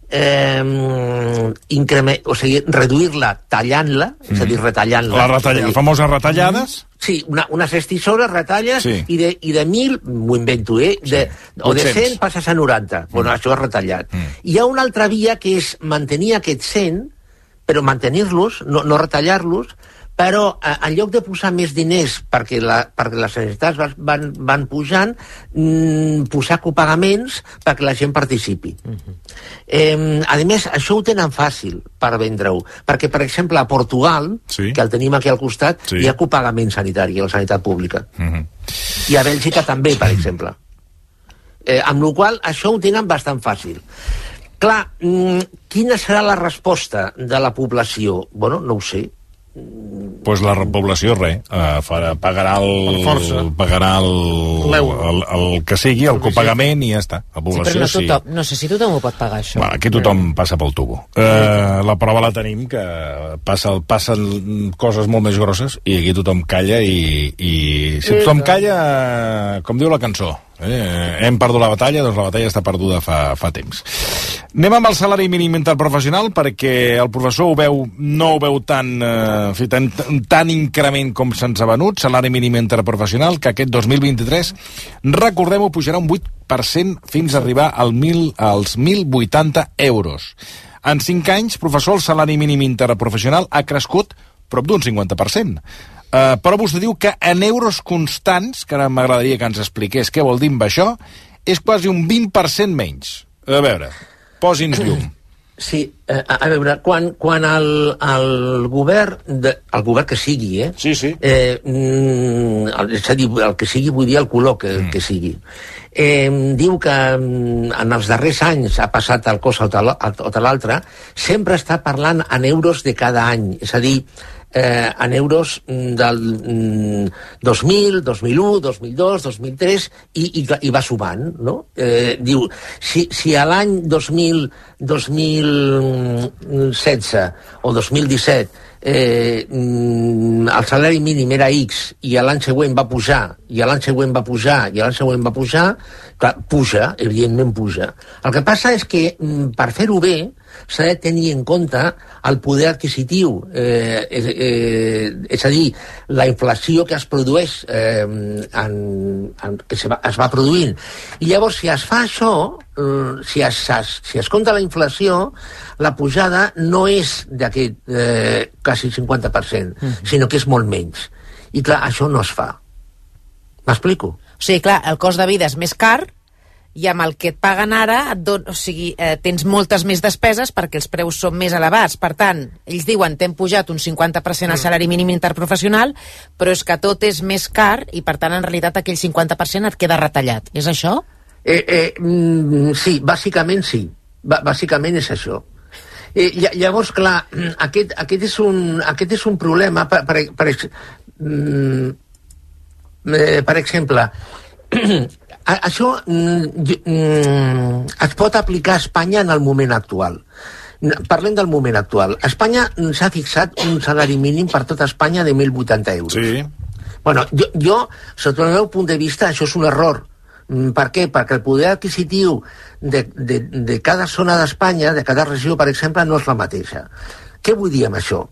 reduir-la tallant-la, és a dir, retallant-la. Les famoses retallades? Sí, unes tisores retalles i de 1.000, m'ho invento, o de 100 passes a 90. Això és retallat. Hi ha una altra via que és mantenir aquests 100, però mantenir-los, no retallar-los, però en lloc de posar més diners perquè les necessitats van pujant, posar copagaments perquè la gent participi. A més, això ho tenen fàcil per vendre-ho, perquè, per exemple, a Portugal, que el tenim aquí al costat, hi ha copagament sanitari a la sanitat pública. I a Bèlgica també, per exemple. Amb la qual cosa, això ho tenen bastant fàcil. Clar, quina serà la resposta de la població? No ho sé. Pues la població pagarà el que sigui, el copagament, i ja està. La població, sí, però no sé si tothom ho pot pagar, això. Aquí tothom passa pel tubo. La prova la tenim, que passen coses molt més grosses i aquí tothom calla, i si tothom calla, com diu la cançó, hem perdut la batalla, doncs la batalla està perduda fa temps. Anem amb el salari mínim interprofessional, perquè el professor no ho veu tan increment com se'ns ha venut. Salari mínim interprofessional que aquest 2023, recordem-ho, pujarà un 8% fins a arribar als 1.080 euros. En 5 anys, professor, el salari mínim interprofessional ha crescut prop d'un 50%. Però vostè diu que en euros constants, que ara m'agradaria que ens expliqués què vol dir amb això, és quasi un 20% menys. A veure, posi'ns llum. Sí, a veure, quan el govern, el govern que sigui, és a dir, el que sigui, vull dir el color que sigui, diu que en els darrers anys ha passat el cosa o l'altre, sempre està parlant en euros de cada any, és a dir, en euros del 2000, 2001, 2002, 2003 i va sumant, no? Diu, si a l'any 2016 o 2017 el salari mínim era X i l'any següent va pujar, i l'any següent va pujar, i l'any següent va pujar, clar, puja, evidentment puja. El que passa és que per fer-ho bé s'ha de tenir en compte el poder adquisitiu, és a dir, la inflació que es produeix, que es va produint. I llavors, si es fa això, si es compta la inflació, la pujada no és d'aquest quasi 50%, sinó que és molt menys. I clar, això no es fa. M'explico? O sigui, clar, el cost de vida és més car, i amb el que et paguen ara tens moltes més despeses perquè els preus són més elevats. Per tant, ells diuen t'hem pujat un 50% al salari mínim interprofessional, però és que tot és més car i per tant en realitat aquell 50% et queda retallat. És això? Sí, bàsicament sí. Bàsicament és això. Llavors, clar, aquest és un problema. Per exemple, això es pot aplicar a Espanya en el moment actual. Parlem del moment actual. Espanya s'ha fixat un salari mínim per tota Espanya de 1.080 euros. Sí. Bueno, jo, sota el meu punt de vista, això és un error. Per què? Perquè el poder adquisitiu de cada zona d'Espanya, de cada regió, per exemple, no és la mateixa. Què vull dir amb això?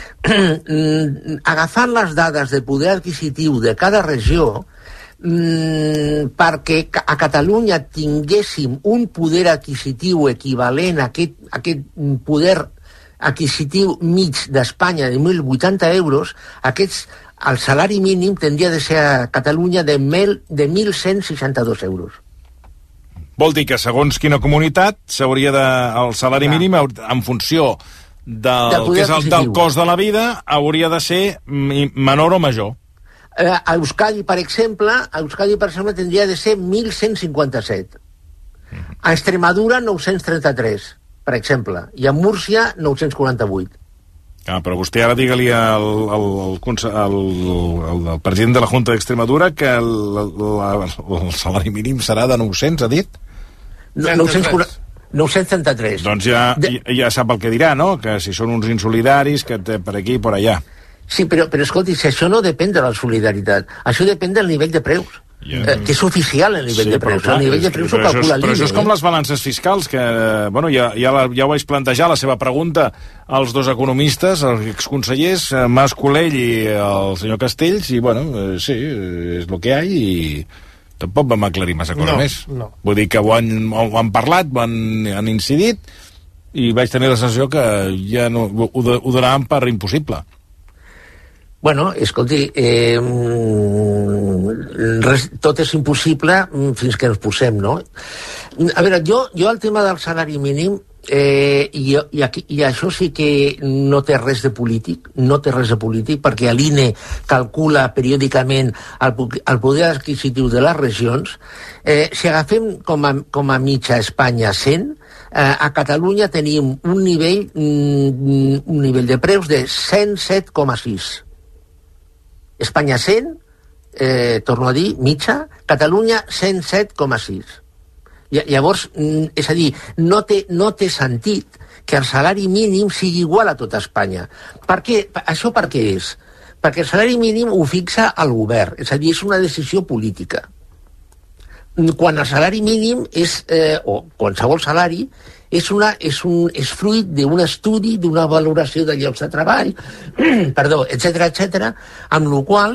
Agafant les dades de poder adquisitiu de cada regió, perquè a Catalunya tinguéssim un poder adquisitiu equivalent a aquest poder adquisitiu mig d'Espanya de 1.080 euros, el salari mínim tindria de ser a Catalunya de 1.162 euros. Vol dir que segons quina comunitat s'hauria el salari mínim en funció del cost de la vida hauria de ser menor o major. A Euskadi, per exemple, tindria de ser 1.157. A Extremadura, 933, per exemple. I a Múrcia, 948. Però vostè ara digue-li al president de la Junta d'Extremadura que el salari mínim serà de 900, ha dit? 933. Doncs ja sap el que dirà, no? Que si són uns insolidaris, que per aquí i per allà. Sí, però escolti, si això no depèn de la solidaritat, això depèn del nivell de preus, que és oficial el nivell de preus. El nivell de preus ho calcula l'INE. Però això és com les balances fiscals, que ja ho vaig plantejar, la seva pregunta als dos economistes, els exconsellers, Mas Colell i el senyor Castells, i sí, és el que hi ha, i tampoc vam aclarir massa cosa més. Vull dir que ho han parlat, ho han incidit, i vaig tenir la sensació que ja ho donaven per impossible. Bueno, escolti, tot és impossible fins que ens posem, no? A veure, jo el tema del salari mínim, i això sí que no té res de polític, perquè l'INE calcula periòdicament el poder adquisitiu de les regions. Si agafem com a mitja Espanya 100, a Catalunya tenim un nivell de preus de 107,6. Espanya 100, torno a dir, mitja, Catalunya 107,6. Llavors, és a dir, no té sentit que el salari mínim sigui igual a tota Espanya. Per què? Això per què és? Perquè el salari mínim ho fixa el govern, és a dir, és una decisió política. Quan el salari mínim o qualsevol salari, és fruit d'un estudi, d'una valoració de llocs de treball, etc., amb la qual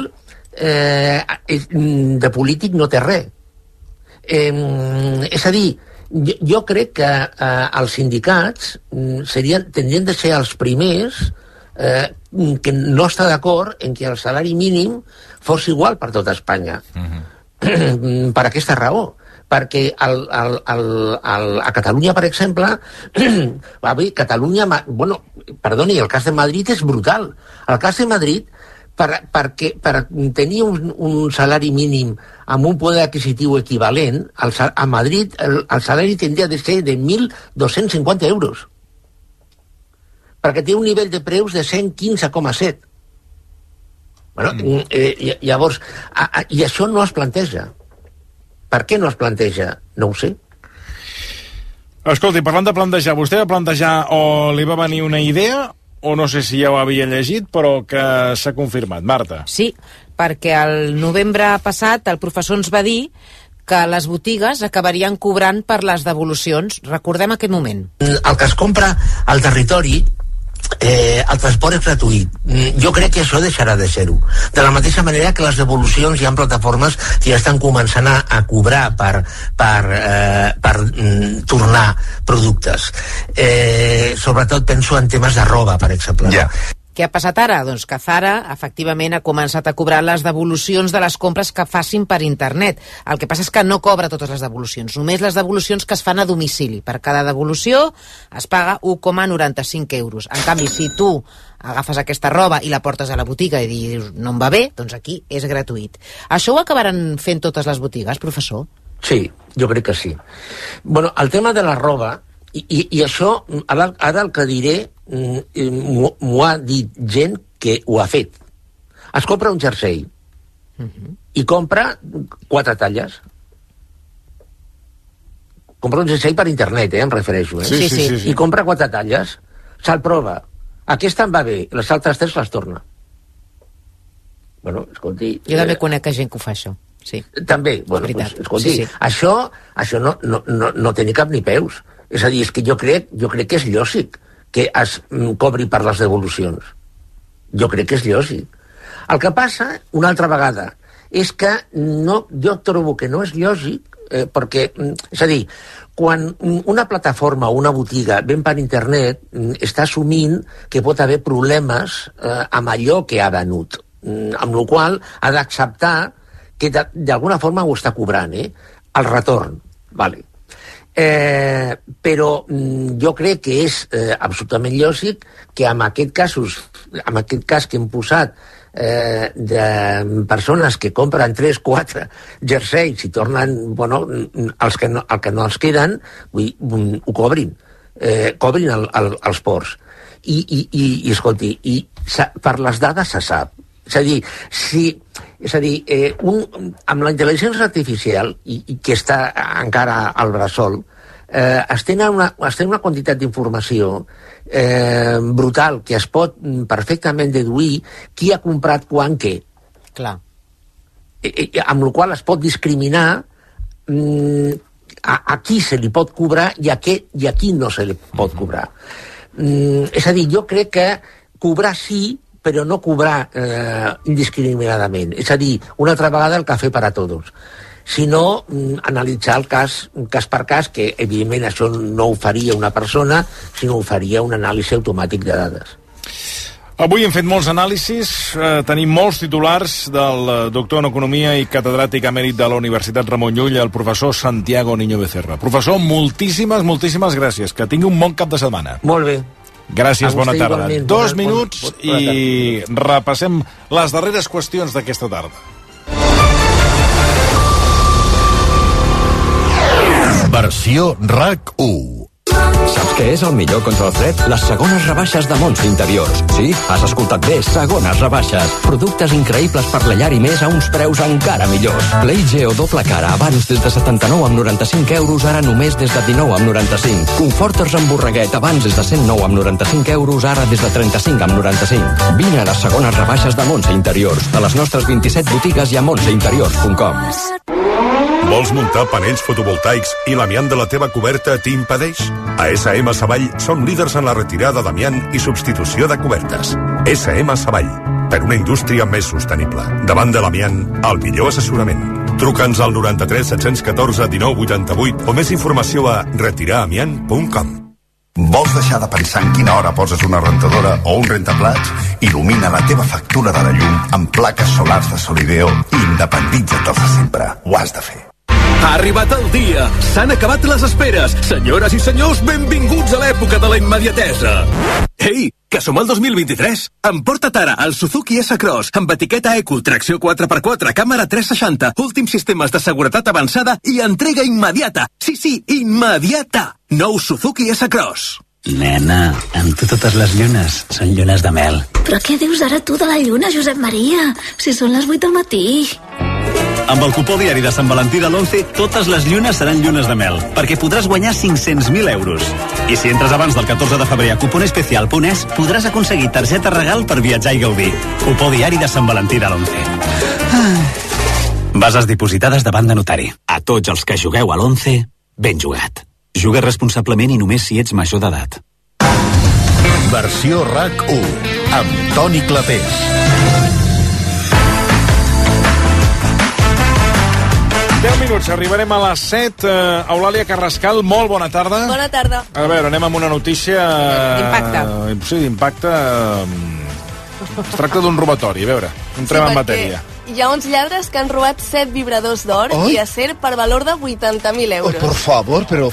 de polític no té res. És a dir, jo crec que els sindicats tindrien de ser els primers que no està d'acord en que el salari mínim fos igual per tota Espanya. Per aquesta raó, perquè a Catalunya, per exemple, Catalunya, bueno, perdoni, el cas de Madrid és brutal. El cas de Madrid, per tenir un salari mínim amb un poder adquisitiu equivalent, a Madrid el salari tindria de ser de 1.250 euros, perquè té un nivell de preus de 115,7. Bueno, llavors, i això no es planteja. Per què no es planteja? No ho sé. Escolti, parlant de plantejar, vostè va plantejar o li va venir una idea, o no sé si ja ho havia llegit, però que s'ha confirmat. Marta. Sí, perquè el novembre passat el professor ens va dir que les botigues acabarien cobrant per les devolucions. Recordem aquest moment. El que es compra al territori, el transport és gratuït. Jo crec que això deixarà de ser-ho. De la mateixa manera que les devolucions hi ha plataformes que ja estan començant a cobrar per tornar productes. Sobretot penso en temes de roba, per exemple. Yeah. Què ha passat ara? Doncs que Zara, efectivament, ha començat a cobrar les devolucions de les compres que facin per internet. El que passa és que no cobra totes les devolucions, només les devolucions que es fan a domicili. Per cada devolució es paga 1,95 euros. En canvi, si tu agafes aquesta roba i la portes a la botiga i dius no em va bé, doncs aquí és gratuït. Això ho acabaran fent totes les botigues, professor? Sí, jo crec que sí. Bueno, el tema de la roba, i això, ara el que diré, m'ho ha dit gent que ho ha fet. Es compra un jersei i compra 4 talles. Compra un jersei per internet, em refereixo. Sí. I compra 4 talles, se'l prova. Aquesta em va bé, les altres 3 les torna. Bueno, escolti... Jo també conec gent que ho fa, això. Sí. També, bueno, pues, escolti, sí. Això no té ni cap ni peus. És a dir, és que jo crec que és lògic que es cobri per les devolucions. Jo crec que és lògic. El que passa, una altra vegada, és que jo trobo que no és lògic, perquè, és a dir, quan una plataforma o una botiga ven per internet, està assumint que pot haver problemes amb allò que ha venut, amb la qual ha d'acceptar que d'alguna forma ho està cobrant, el retorn, vale. Però jo crec que és absolutament lògic que en aquest cas que hem posat de persones que compren 3-4 jerseis i tornen, bueno, el que no els queden, ho cobrin els ports. I escolti, per les dades se sap. És a dir, amb la intel·ligència artificial, i que està encara al bressol, es tenen una quantitat d'informació brutal que es pot perfectament deduir qui ha comprat quan què. Clar. Amb la qual es pot discriminar a qui se li pot cobrar i a qui no se li pot cobrar. És a dir, jo crec que cobrar sí, però no cobrar indiscriminadament. És a dir, una altra vegada el cafè per a tots. Sinó analitzar el cas per cas, que evidentment això no ho faria una persona, sinó ho faria un anàlisi automàtic de dades. Avui hem fet molts anàlisis, tenim molts titulars del doctor en Economia i catedràtic emèrit de la Universitat Ramon Llull, el professor Santiago Niño Becerra. Professor, moltíssimes gràcies. Que tingui un bon cap de setmana. Molt bé. Gràcies, bona tarda. 2 minuts i repassem les darreres qüestions d'aquesta tarda. Versió RAC 1. Saps què és el millor contra el fred? Les segones rebaixes de Montse Interiors. Sí, has escoltat bé, segones rebaixes. Productes increïbles per la llar i més a uns preus encara millors. Play Geo doble cara, abans des de 79,95 euros, ara només des de 19,95. Comforters amb borreguet, abans des de 109,95 euros, ara des de 35,95. Vine a les segones rebaixes de Montse Interiors, a les nostres 27 botigues i a montseinteriors.com. Vols muntar panells fotovoltaics i l'amiant de la teva coberta t'impedeix? A SM Savall som líders en la retirada d'amiant i substitució de cobertes. SM Savall, per una indústria més sostenible. Davant de l'amiant, el millor assessorament. Truca'ns al 93 714 1988 o més informació a retiraramiant.com. Vols deixar de pensar en quina hora poses una rentadora o un rentaplats? Il·lumina la teva factura de la llum amb plaques solars de Solideo i independitza't dels de sempre. Ho has de fer. Ha arribat el dia. S'han acabat les esperes. Senyores i senyors, benvinguts a l'època de la immediatesa. Ei, que som al 2023. Emporta't ara el Suzuki S-Cross amb etiqueta Eco, tracció 4x4, càmera 360, últims sistemes de seguretat avançada i entrega immediata. Sí, immediata. Nou Suzuki S-Cross. Nena, amb tu totes les llunes són llunes de mel. Però què dius ara tu de la lluna, Josep Maria? Si són les 8 del matí. Amb el cupó diari de Sant Valentí de l'11, totes les llunes seran llunes de mel, perquè podràs guanyar 500.000 euros. I si entres abans del 14 de febrer a cuponespecial.es, podràs aconseguir targeta regal per viatjar i gaudir. Cupó diari de Sant Valentí de l'11. Bases dipositades davant de notari. A tots els que jugueu a l'11, ben jugat. Juga responsablement i només si ets major d'edat. Versió RAC1 amb Toni Clapés. 10 minuts, arribarem a les 7. Eulàlia Carrascal, molt bona tarda. Bona tarda. A veure, anem amb una notícia... D'impacte. Sí, d'impacte. Es tracta d'un robatori, a veure, entrem en matèria. Hi ha uns lladres que han robat 7 vibradors d'or i acer per valor de 80.000 euros. Por favor, pero...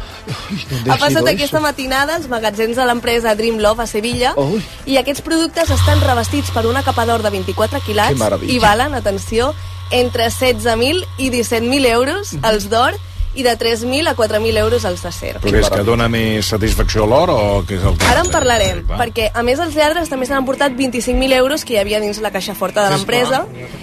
Ha passat aquesta matinada als magatzems de l'empresa Dream Love a Sevilla i aquests productes estan revestits per una capa d'or de 24 quilats i valen, atenció, entre 16.000 i 17.000 euros els d'or i de 3.000 a 4.000 euros els d'acer. Però és que dona més satisfacció l'or o què és el que... Ara en parlarem, perquè a més els lladres també s'han emportat 25.000 euros que hi havia dins la caixa forta de l'empresa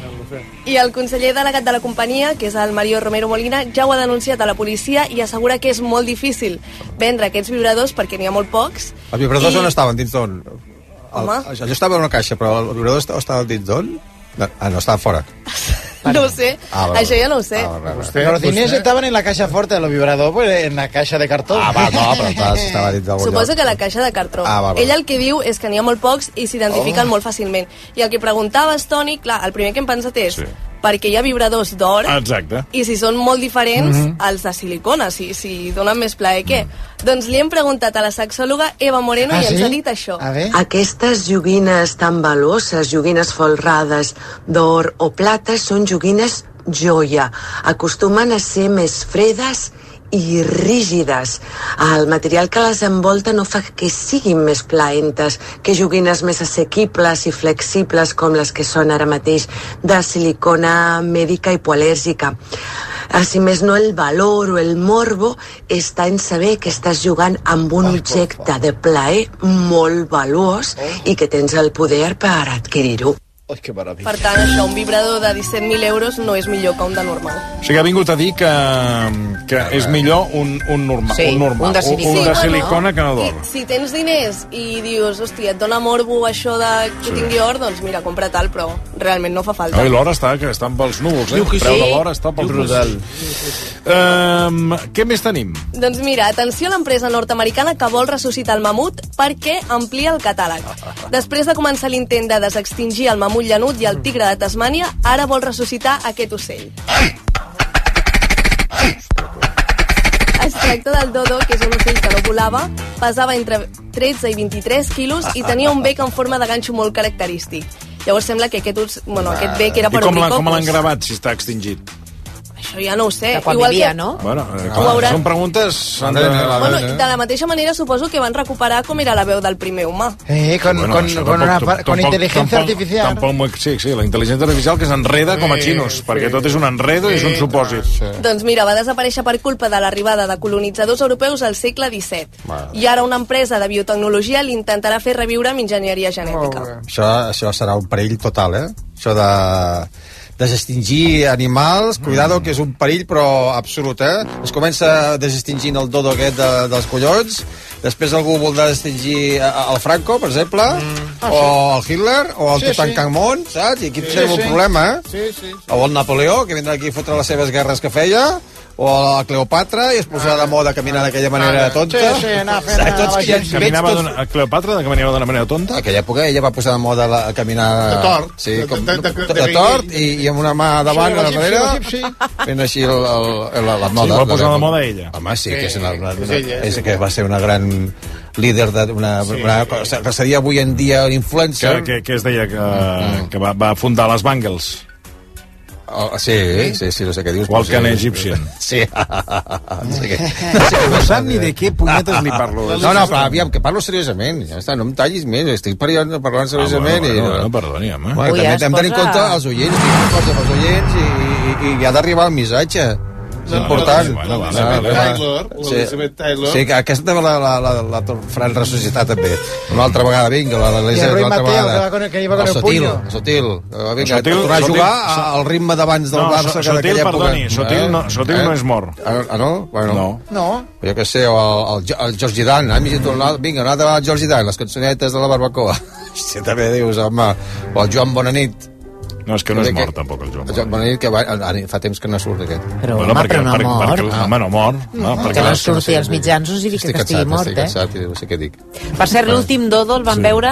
i el conseller delegat de la companyia, que és el Mario Romero Molina, ja ho ha denunciat a la policia i assegura que és molt difícil vendre aquests vibradors perquè n'hi ha molt pocs. Els vibradors on estaven? Dins d'on? Home. Jo estava en una caixa, però el vibrador estava dins d'on? No, estaba fora. No ho sé, això ja no ho sé. Los diners estaban en la caja fuerte de los vibradores, pues en la caja de cartó. Però estava dins d'algun lloc. Suposo que la caixa de cartró. Ell el que diu és que n'hi ha molt pocs i s'identifiquen molt fàcilment. I el que preguntaves, Toni, clar, el primer que hem pensat és perquè hi ha vibradors d'or i si són molt diferents els de silicona, si donen més plaer què. Doncs li hem preguntat a la sexòloga Eva Moreno i ens ha dit això. Aquestes joguines tan valuoses, joguines folrades d'or o plata, són joguines joia. Acostumen a ser més fredes i rígides. El material que les envolta no fa que siguin més plaentes que joguines més assequibles i flexibles com les que són ara mateix de silicona mèdica i hipoalèrgica. Si més no, el valor o el morbo està en saber que estàs jugant amb un objecte de plaer molt valuós i que tens el poder per adquirir-ho. Per tant, això, un vibrador de 17.000 euros no és millor que un de normal. O sigui, ha vingut a dir que és millor un normal, un de silicona que no d'or. Si tens diners i dius, hòstia, et dona morbo això de que tingui or, doncs mira, compra tal, però realment no fa falta. I l'or està pels núvols, el preu de l'or està pels núvols. Què més tenim? Doncs mira, atenció a l'empresa nord-americana que vol ressuscitar el mamut perquè amplia el catàleg. Després de començar l'intent de desextingir el mamut llanut i el tigre de Tasmània, ara vol ressuscitar aquest ocell. Es tracta del dodo, que és un ocell que no volava, pesava entre 13 i 23 quilos i tenia un bec en forma de ganxo molt característic. Llavors sembla que aquest bec era per obrir cocos. I com l'han gravat, si està extingit? Això ja no ho sé. De quan vivia, no? Bueno, són preguntes... de la mateixa manera suposo que van recuperar com era la veu del primer humà. Con inteligencia artificial. Sí, la intel·ligència artificial que s'enreda com a xinos, perquè tot és un enredo i és un supòsit. Doncs mira, va desaparèixer per culpa de l'arribada de colonitzadors europeus al segle XVII. I ara una empresa de biotecnologia l'intentarà fer reviure amb enginyeria genètica. Això serà un perill total, Això de desextingir animals, cuidado, que és un perill però absolut, Es comença desextingint el dodo aquest dels collons, després algú vol desextingir el Franco, per exemple, o el Hitler, o el Tutankamon, saps? I aquí tenim un problema, O el Napoleó, que vindrà aquí a fotre les seves guerres que feia, o la Cleopatra, i es posarà de moda caminar d'aquella manera tonta. Cleopatra caminava d'una manera tonta? En aquella època ella va posar de moda caminar... De tort. Sí, de tort, i amb una mà davant i darrere, fent així la moda. Sí, va posar de moda ella. Home, sí, que va ser una gran líder d'una... que seria avui en dia un influencer. Que es deia que va fundar les Bangles. Sí, no sé què dius. Volcan Egyptian. Sí. No sap ni de què punyetes li parlo. No, però aviam, que parlo seriosament. Ja està, no em tallis més, estic parlant seriosament. No, perdoni, home. També hem de tenir en compte els oients, els oients i ha d'arribar el missatge. És important. Elizabeth Taylor. Sí, aquesta també la faran ressuscitar també. Una altra vegada, vinga, l'Elizabeth una altra vegada. Que iba con el puño. Sotil. Vinga, tornar a jugar al ritme d'abans del Barça. Sotil, perdoni, Sotil no és mort. Ah, no? Bueno, no. Jo què sé, o el George Dan. Vinga, una altra vegada el George Dan, les cançonetes de la barbacoa. Hòstia, també dius, home. O el Joan Bonanit. No, és que no és mort, tampoc, el Joan Bonanit, que fa temps que no surt aquest. Però, home, però no mort. Home, no mort. Que no surti als mitjans no significa que estigui mort, Estic cansat, no sé què dic. Per cert, l'últim Dodo el van veure...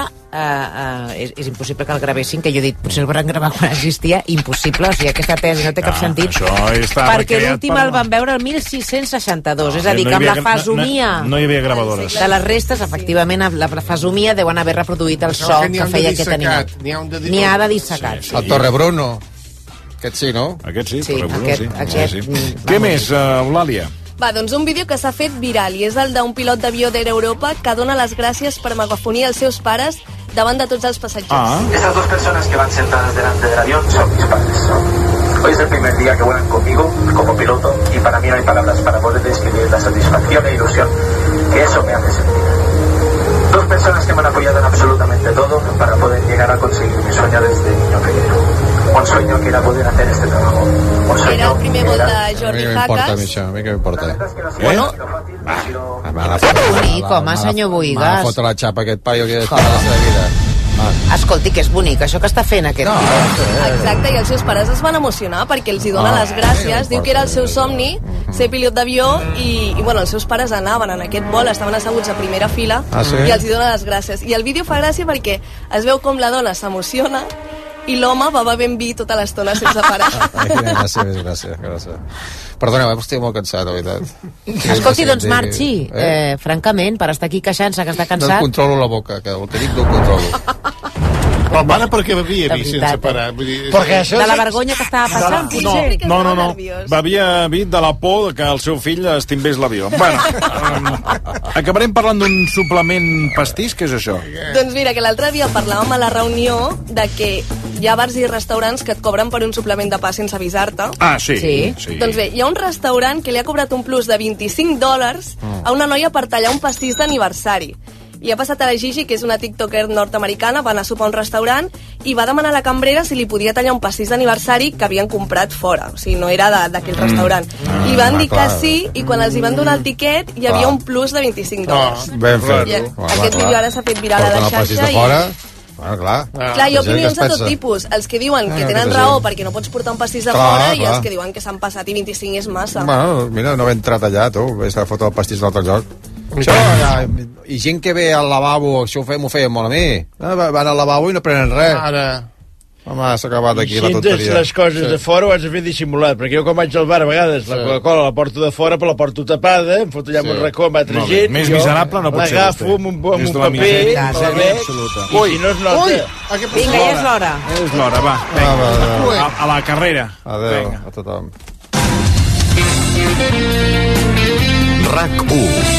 És impossible que el gravessin, que jo he dit, potser el van gravar quan existia, impossible, o sigui, aquesta tesi no té cap sentit, perquè l'últim el van veure el 1662, és a dir, que amb la fasomia no hi havia gravadores de les restes, efectivament, la fasomia deuen haver reproduït el so que feia aquest animal. N'hi ha de dissecat. El Torrebruno, aquest sí, no? Aquest sí, Torrebruno, sí. Què més, Eulàlia? Va, doncs un vídeo que s'ha fet viral i és el d'un pilot d'avió d'Air Europa que dona les gràcies per megafonia als seus pares davant de tots els passatgers. Esas dos personas que van sentadas delante del avión son mis padres. Hoy es el primer día que vuelan conmigo como piloto y para mí no hay palabras para poder describir la satisfacción e ilusión que eso me hace sentir. Dos personas que me han apoyado en absolutamente todo para poder llegar a conseguir mi sueño desde niño pequeño. Un sueño que era poder hacer este trabajo. Era el primer vol de Jordi Jacas. A mi què m'importa. Bueno, bonic, home, senyor Boigas. M'ha fotut la xapa aquest paio que està a la seva vida. Escolti, que és bonic, això que està fent aquest Exacte, i els seus pares es van emocionar perquè els hi dona les gràcies. Diu que era el seu somni ser pilot d'avió i bueno, els seus pares anaven en aquest vol, estaven asseguts a primera fila i els hi dona les gràcies. I el vídeo fa gràcia perquè es veu com la dona s'emociona i l'home va bevent vi tota l'estona sense parar. Gràcies. Perdoneu, estic molt cansat, la veritat. Escolti, doncs marxi, francament, per estar aquí queixant-se que està cansat. No controlo la boca, que el que dic no ho controlo. Però el pare per què bevia vi sense parar? De la vergonya que estava passant, potser? No. Bevia vi de la por que el seu fill estimbés l'avió. Bueno, acabarem parlant d'un suplement pastís, què és això? Doncs mira, que l'altre dia parlàvem a la reunió de que hi ha bars i restaurants que et cobren per un suplement de pa sense avisar-te. Ah, sí. Doncs bé, hi ha un restaurant que li ha cobrat un plus de $25 a una noia per tallar un pastís d'aniversari. I ha passat a la Gigi, que és una tiktoker nord-americana, va anar a sopar a un restaurant i va demanar a la cambrera si li podia tallar un pastís d'aniversari que havien comprat fora, o sigui, no era d'aquell restaurant. I van dir que sí, i quan els hi van donar el tiquet hi havia un plus de $25. Ben fet. Aquest vídeo ara s'ha fet viral a la xarxa i... Bueno, clar, hi ha opinions de tot tipus. Els que diuen que tenen raó perquè no pots portar un pastís de fora i els que diuen que s'han passat i 25 és massa. Bueno, mira, no ve entrat allà, tu. Ves a fotre el pastís d'un altre lloc. I gent que ve al lavabo, això m'ho feien molt a mi. Van al lavabo i no prenen res. Ara... Home, s'ha acabat aquí la tonteria. Si les coses de fora ho has de fer dissimulat, perquè jo quan vaig al bar a vegades la Coca-Cola la porto de fora però la porto tapada, em foto allà amb un racó amb altra gent, més miserable no pot ser l'agafo amb un paper i si no es nota. Vinga, ja és l'hora. És l'hora, va, a la carrera. Adéu a tothom. RAC1.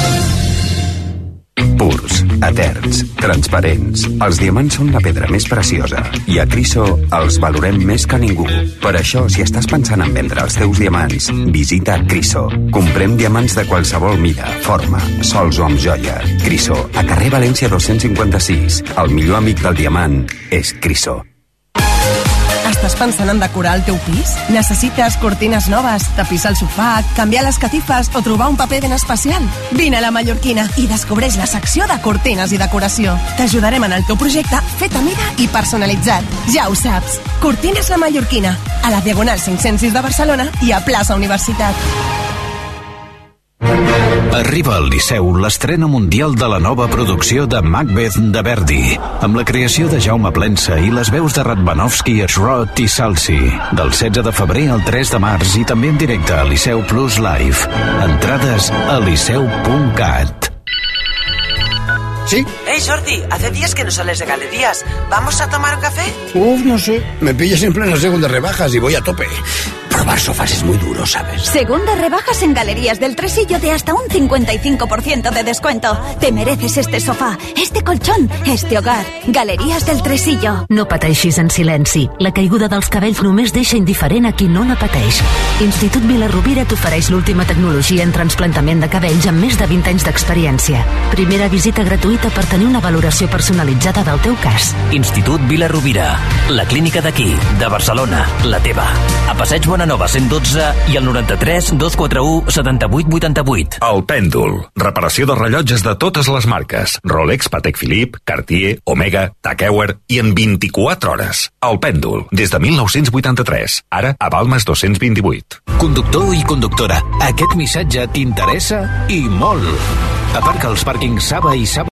Purs, eterns, transparents. Els diamants són la pedra més preciosa i a Criso els valorem més que ningú. Per això, si estàs pensant en vendre els teus diamants, visita Criso. Comprem diamants de qualsevol mida, forma, sols o amb joia. Criso, a carrer València 256. El millor amic del diamant és Criso. Estàs pensant en decorar el teu pis? Necessites cortines noves, tapissar el sofà, canviar les catifes o trobar un paper ben especial? Vine a la Mallorquina i descobreix la secció de cortines i decoració. T'ajudarem en el teu projecte fet a mida i personalitzat. Ja ho saps. Cortines la Mallorquina, a la Diagonal 506 de Barcelona i a Plaça Universitat. Arriba al Liceu l'estrena mundial de la nova producció de Macbeth de Verdi, amb la creació de Jaume Plensa i les veus de Radvanovsky, Schrott i Salsi, del 16 de febrer al 3 de març i també en directe a Liceu Plus Live. Entrades a liceu.cat. ¿Sí? Hey Jordi, hace días que no sales de Galerías. ¿Vamos a tomar un café? No sé. Me pillas en plena segunda rebajas y voy a tope. Probar sofás es muy duro, ¿sabes? Segundas rebajas en Galerías del Tresillo de hasta un 55% de descuento. Te mereces este sofà, este colchón, este hogar. Galerías del Tresillo. No pateixis en silenci. La caiguda dels cabells només deixa indiferent a qui no la pateix. Institut Vila-rovira t'ofereix l'última tecnologia en trasplantament de cabells amb més de 20 anys d'experiència. Primera visita gratuïta per tenir una valoració personalitzada del teu cas. Institut Vila-rovira. La clínica d'aquí, de Barcelona, la teva. A Passeig Bonanova 112 i el 93 241 78 88. El Pèndol. Reparació de rellotges de totes les marques. Rolex, Patek Philippe, Cartier, Omega, Tag Heuer i en 24 hores. El Pèndol. Des de 1983. Ara a Balmes 228. Conductor i conductora, aquest missatge t'interessa i molt. Aparca als pàrquings Saba i Saba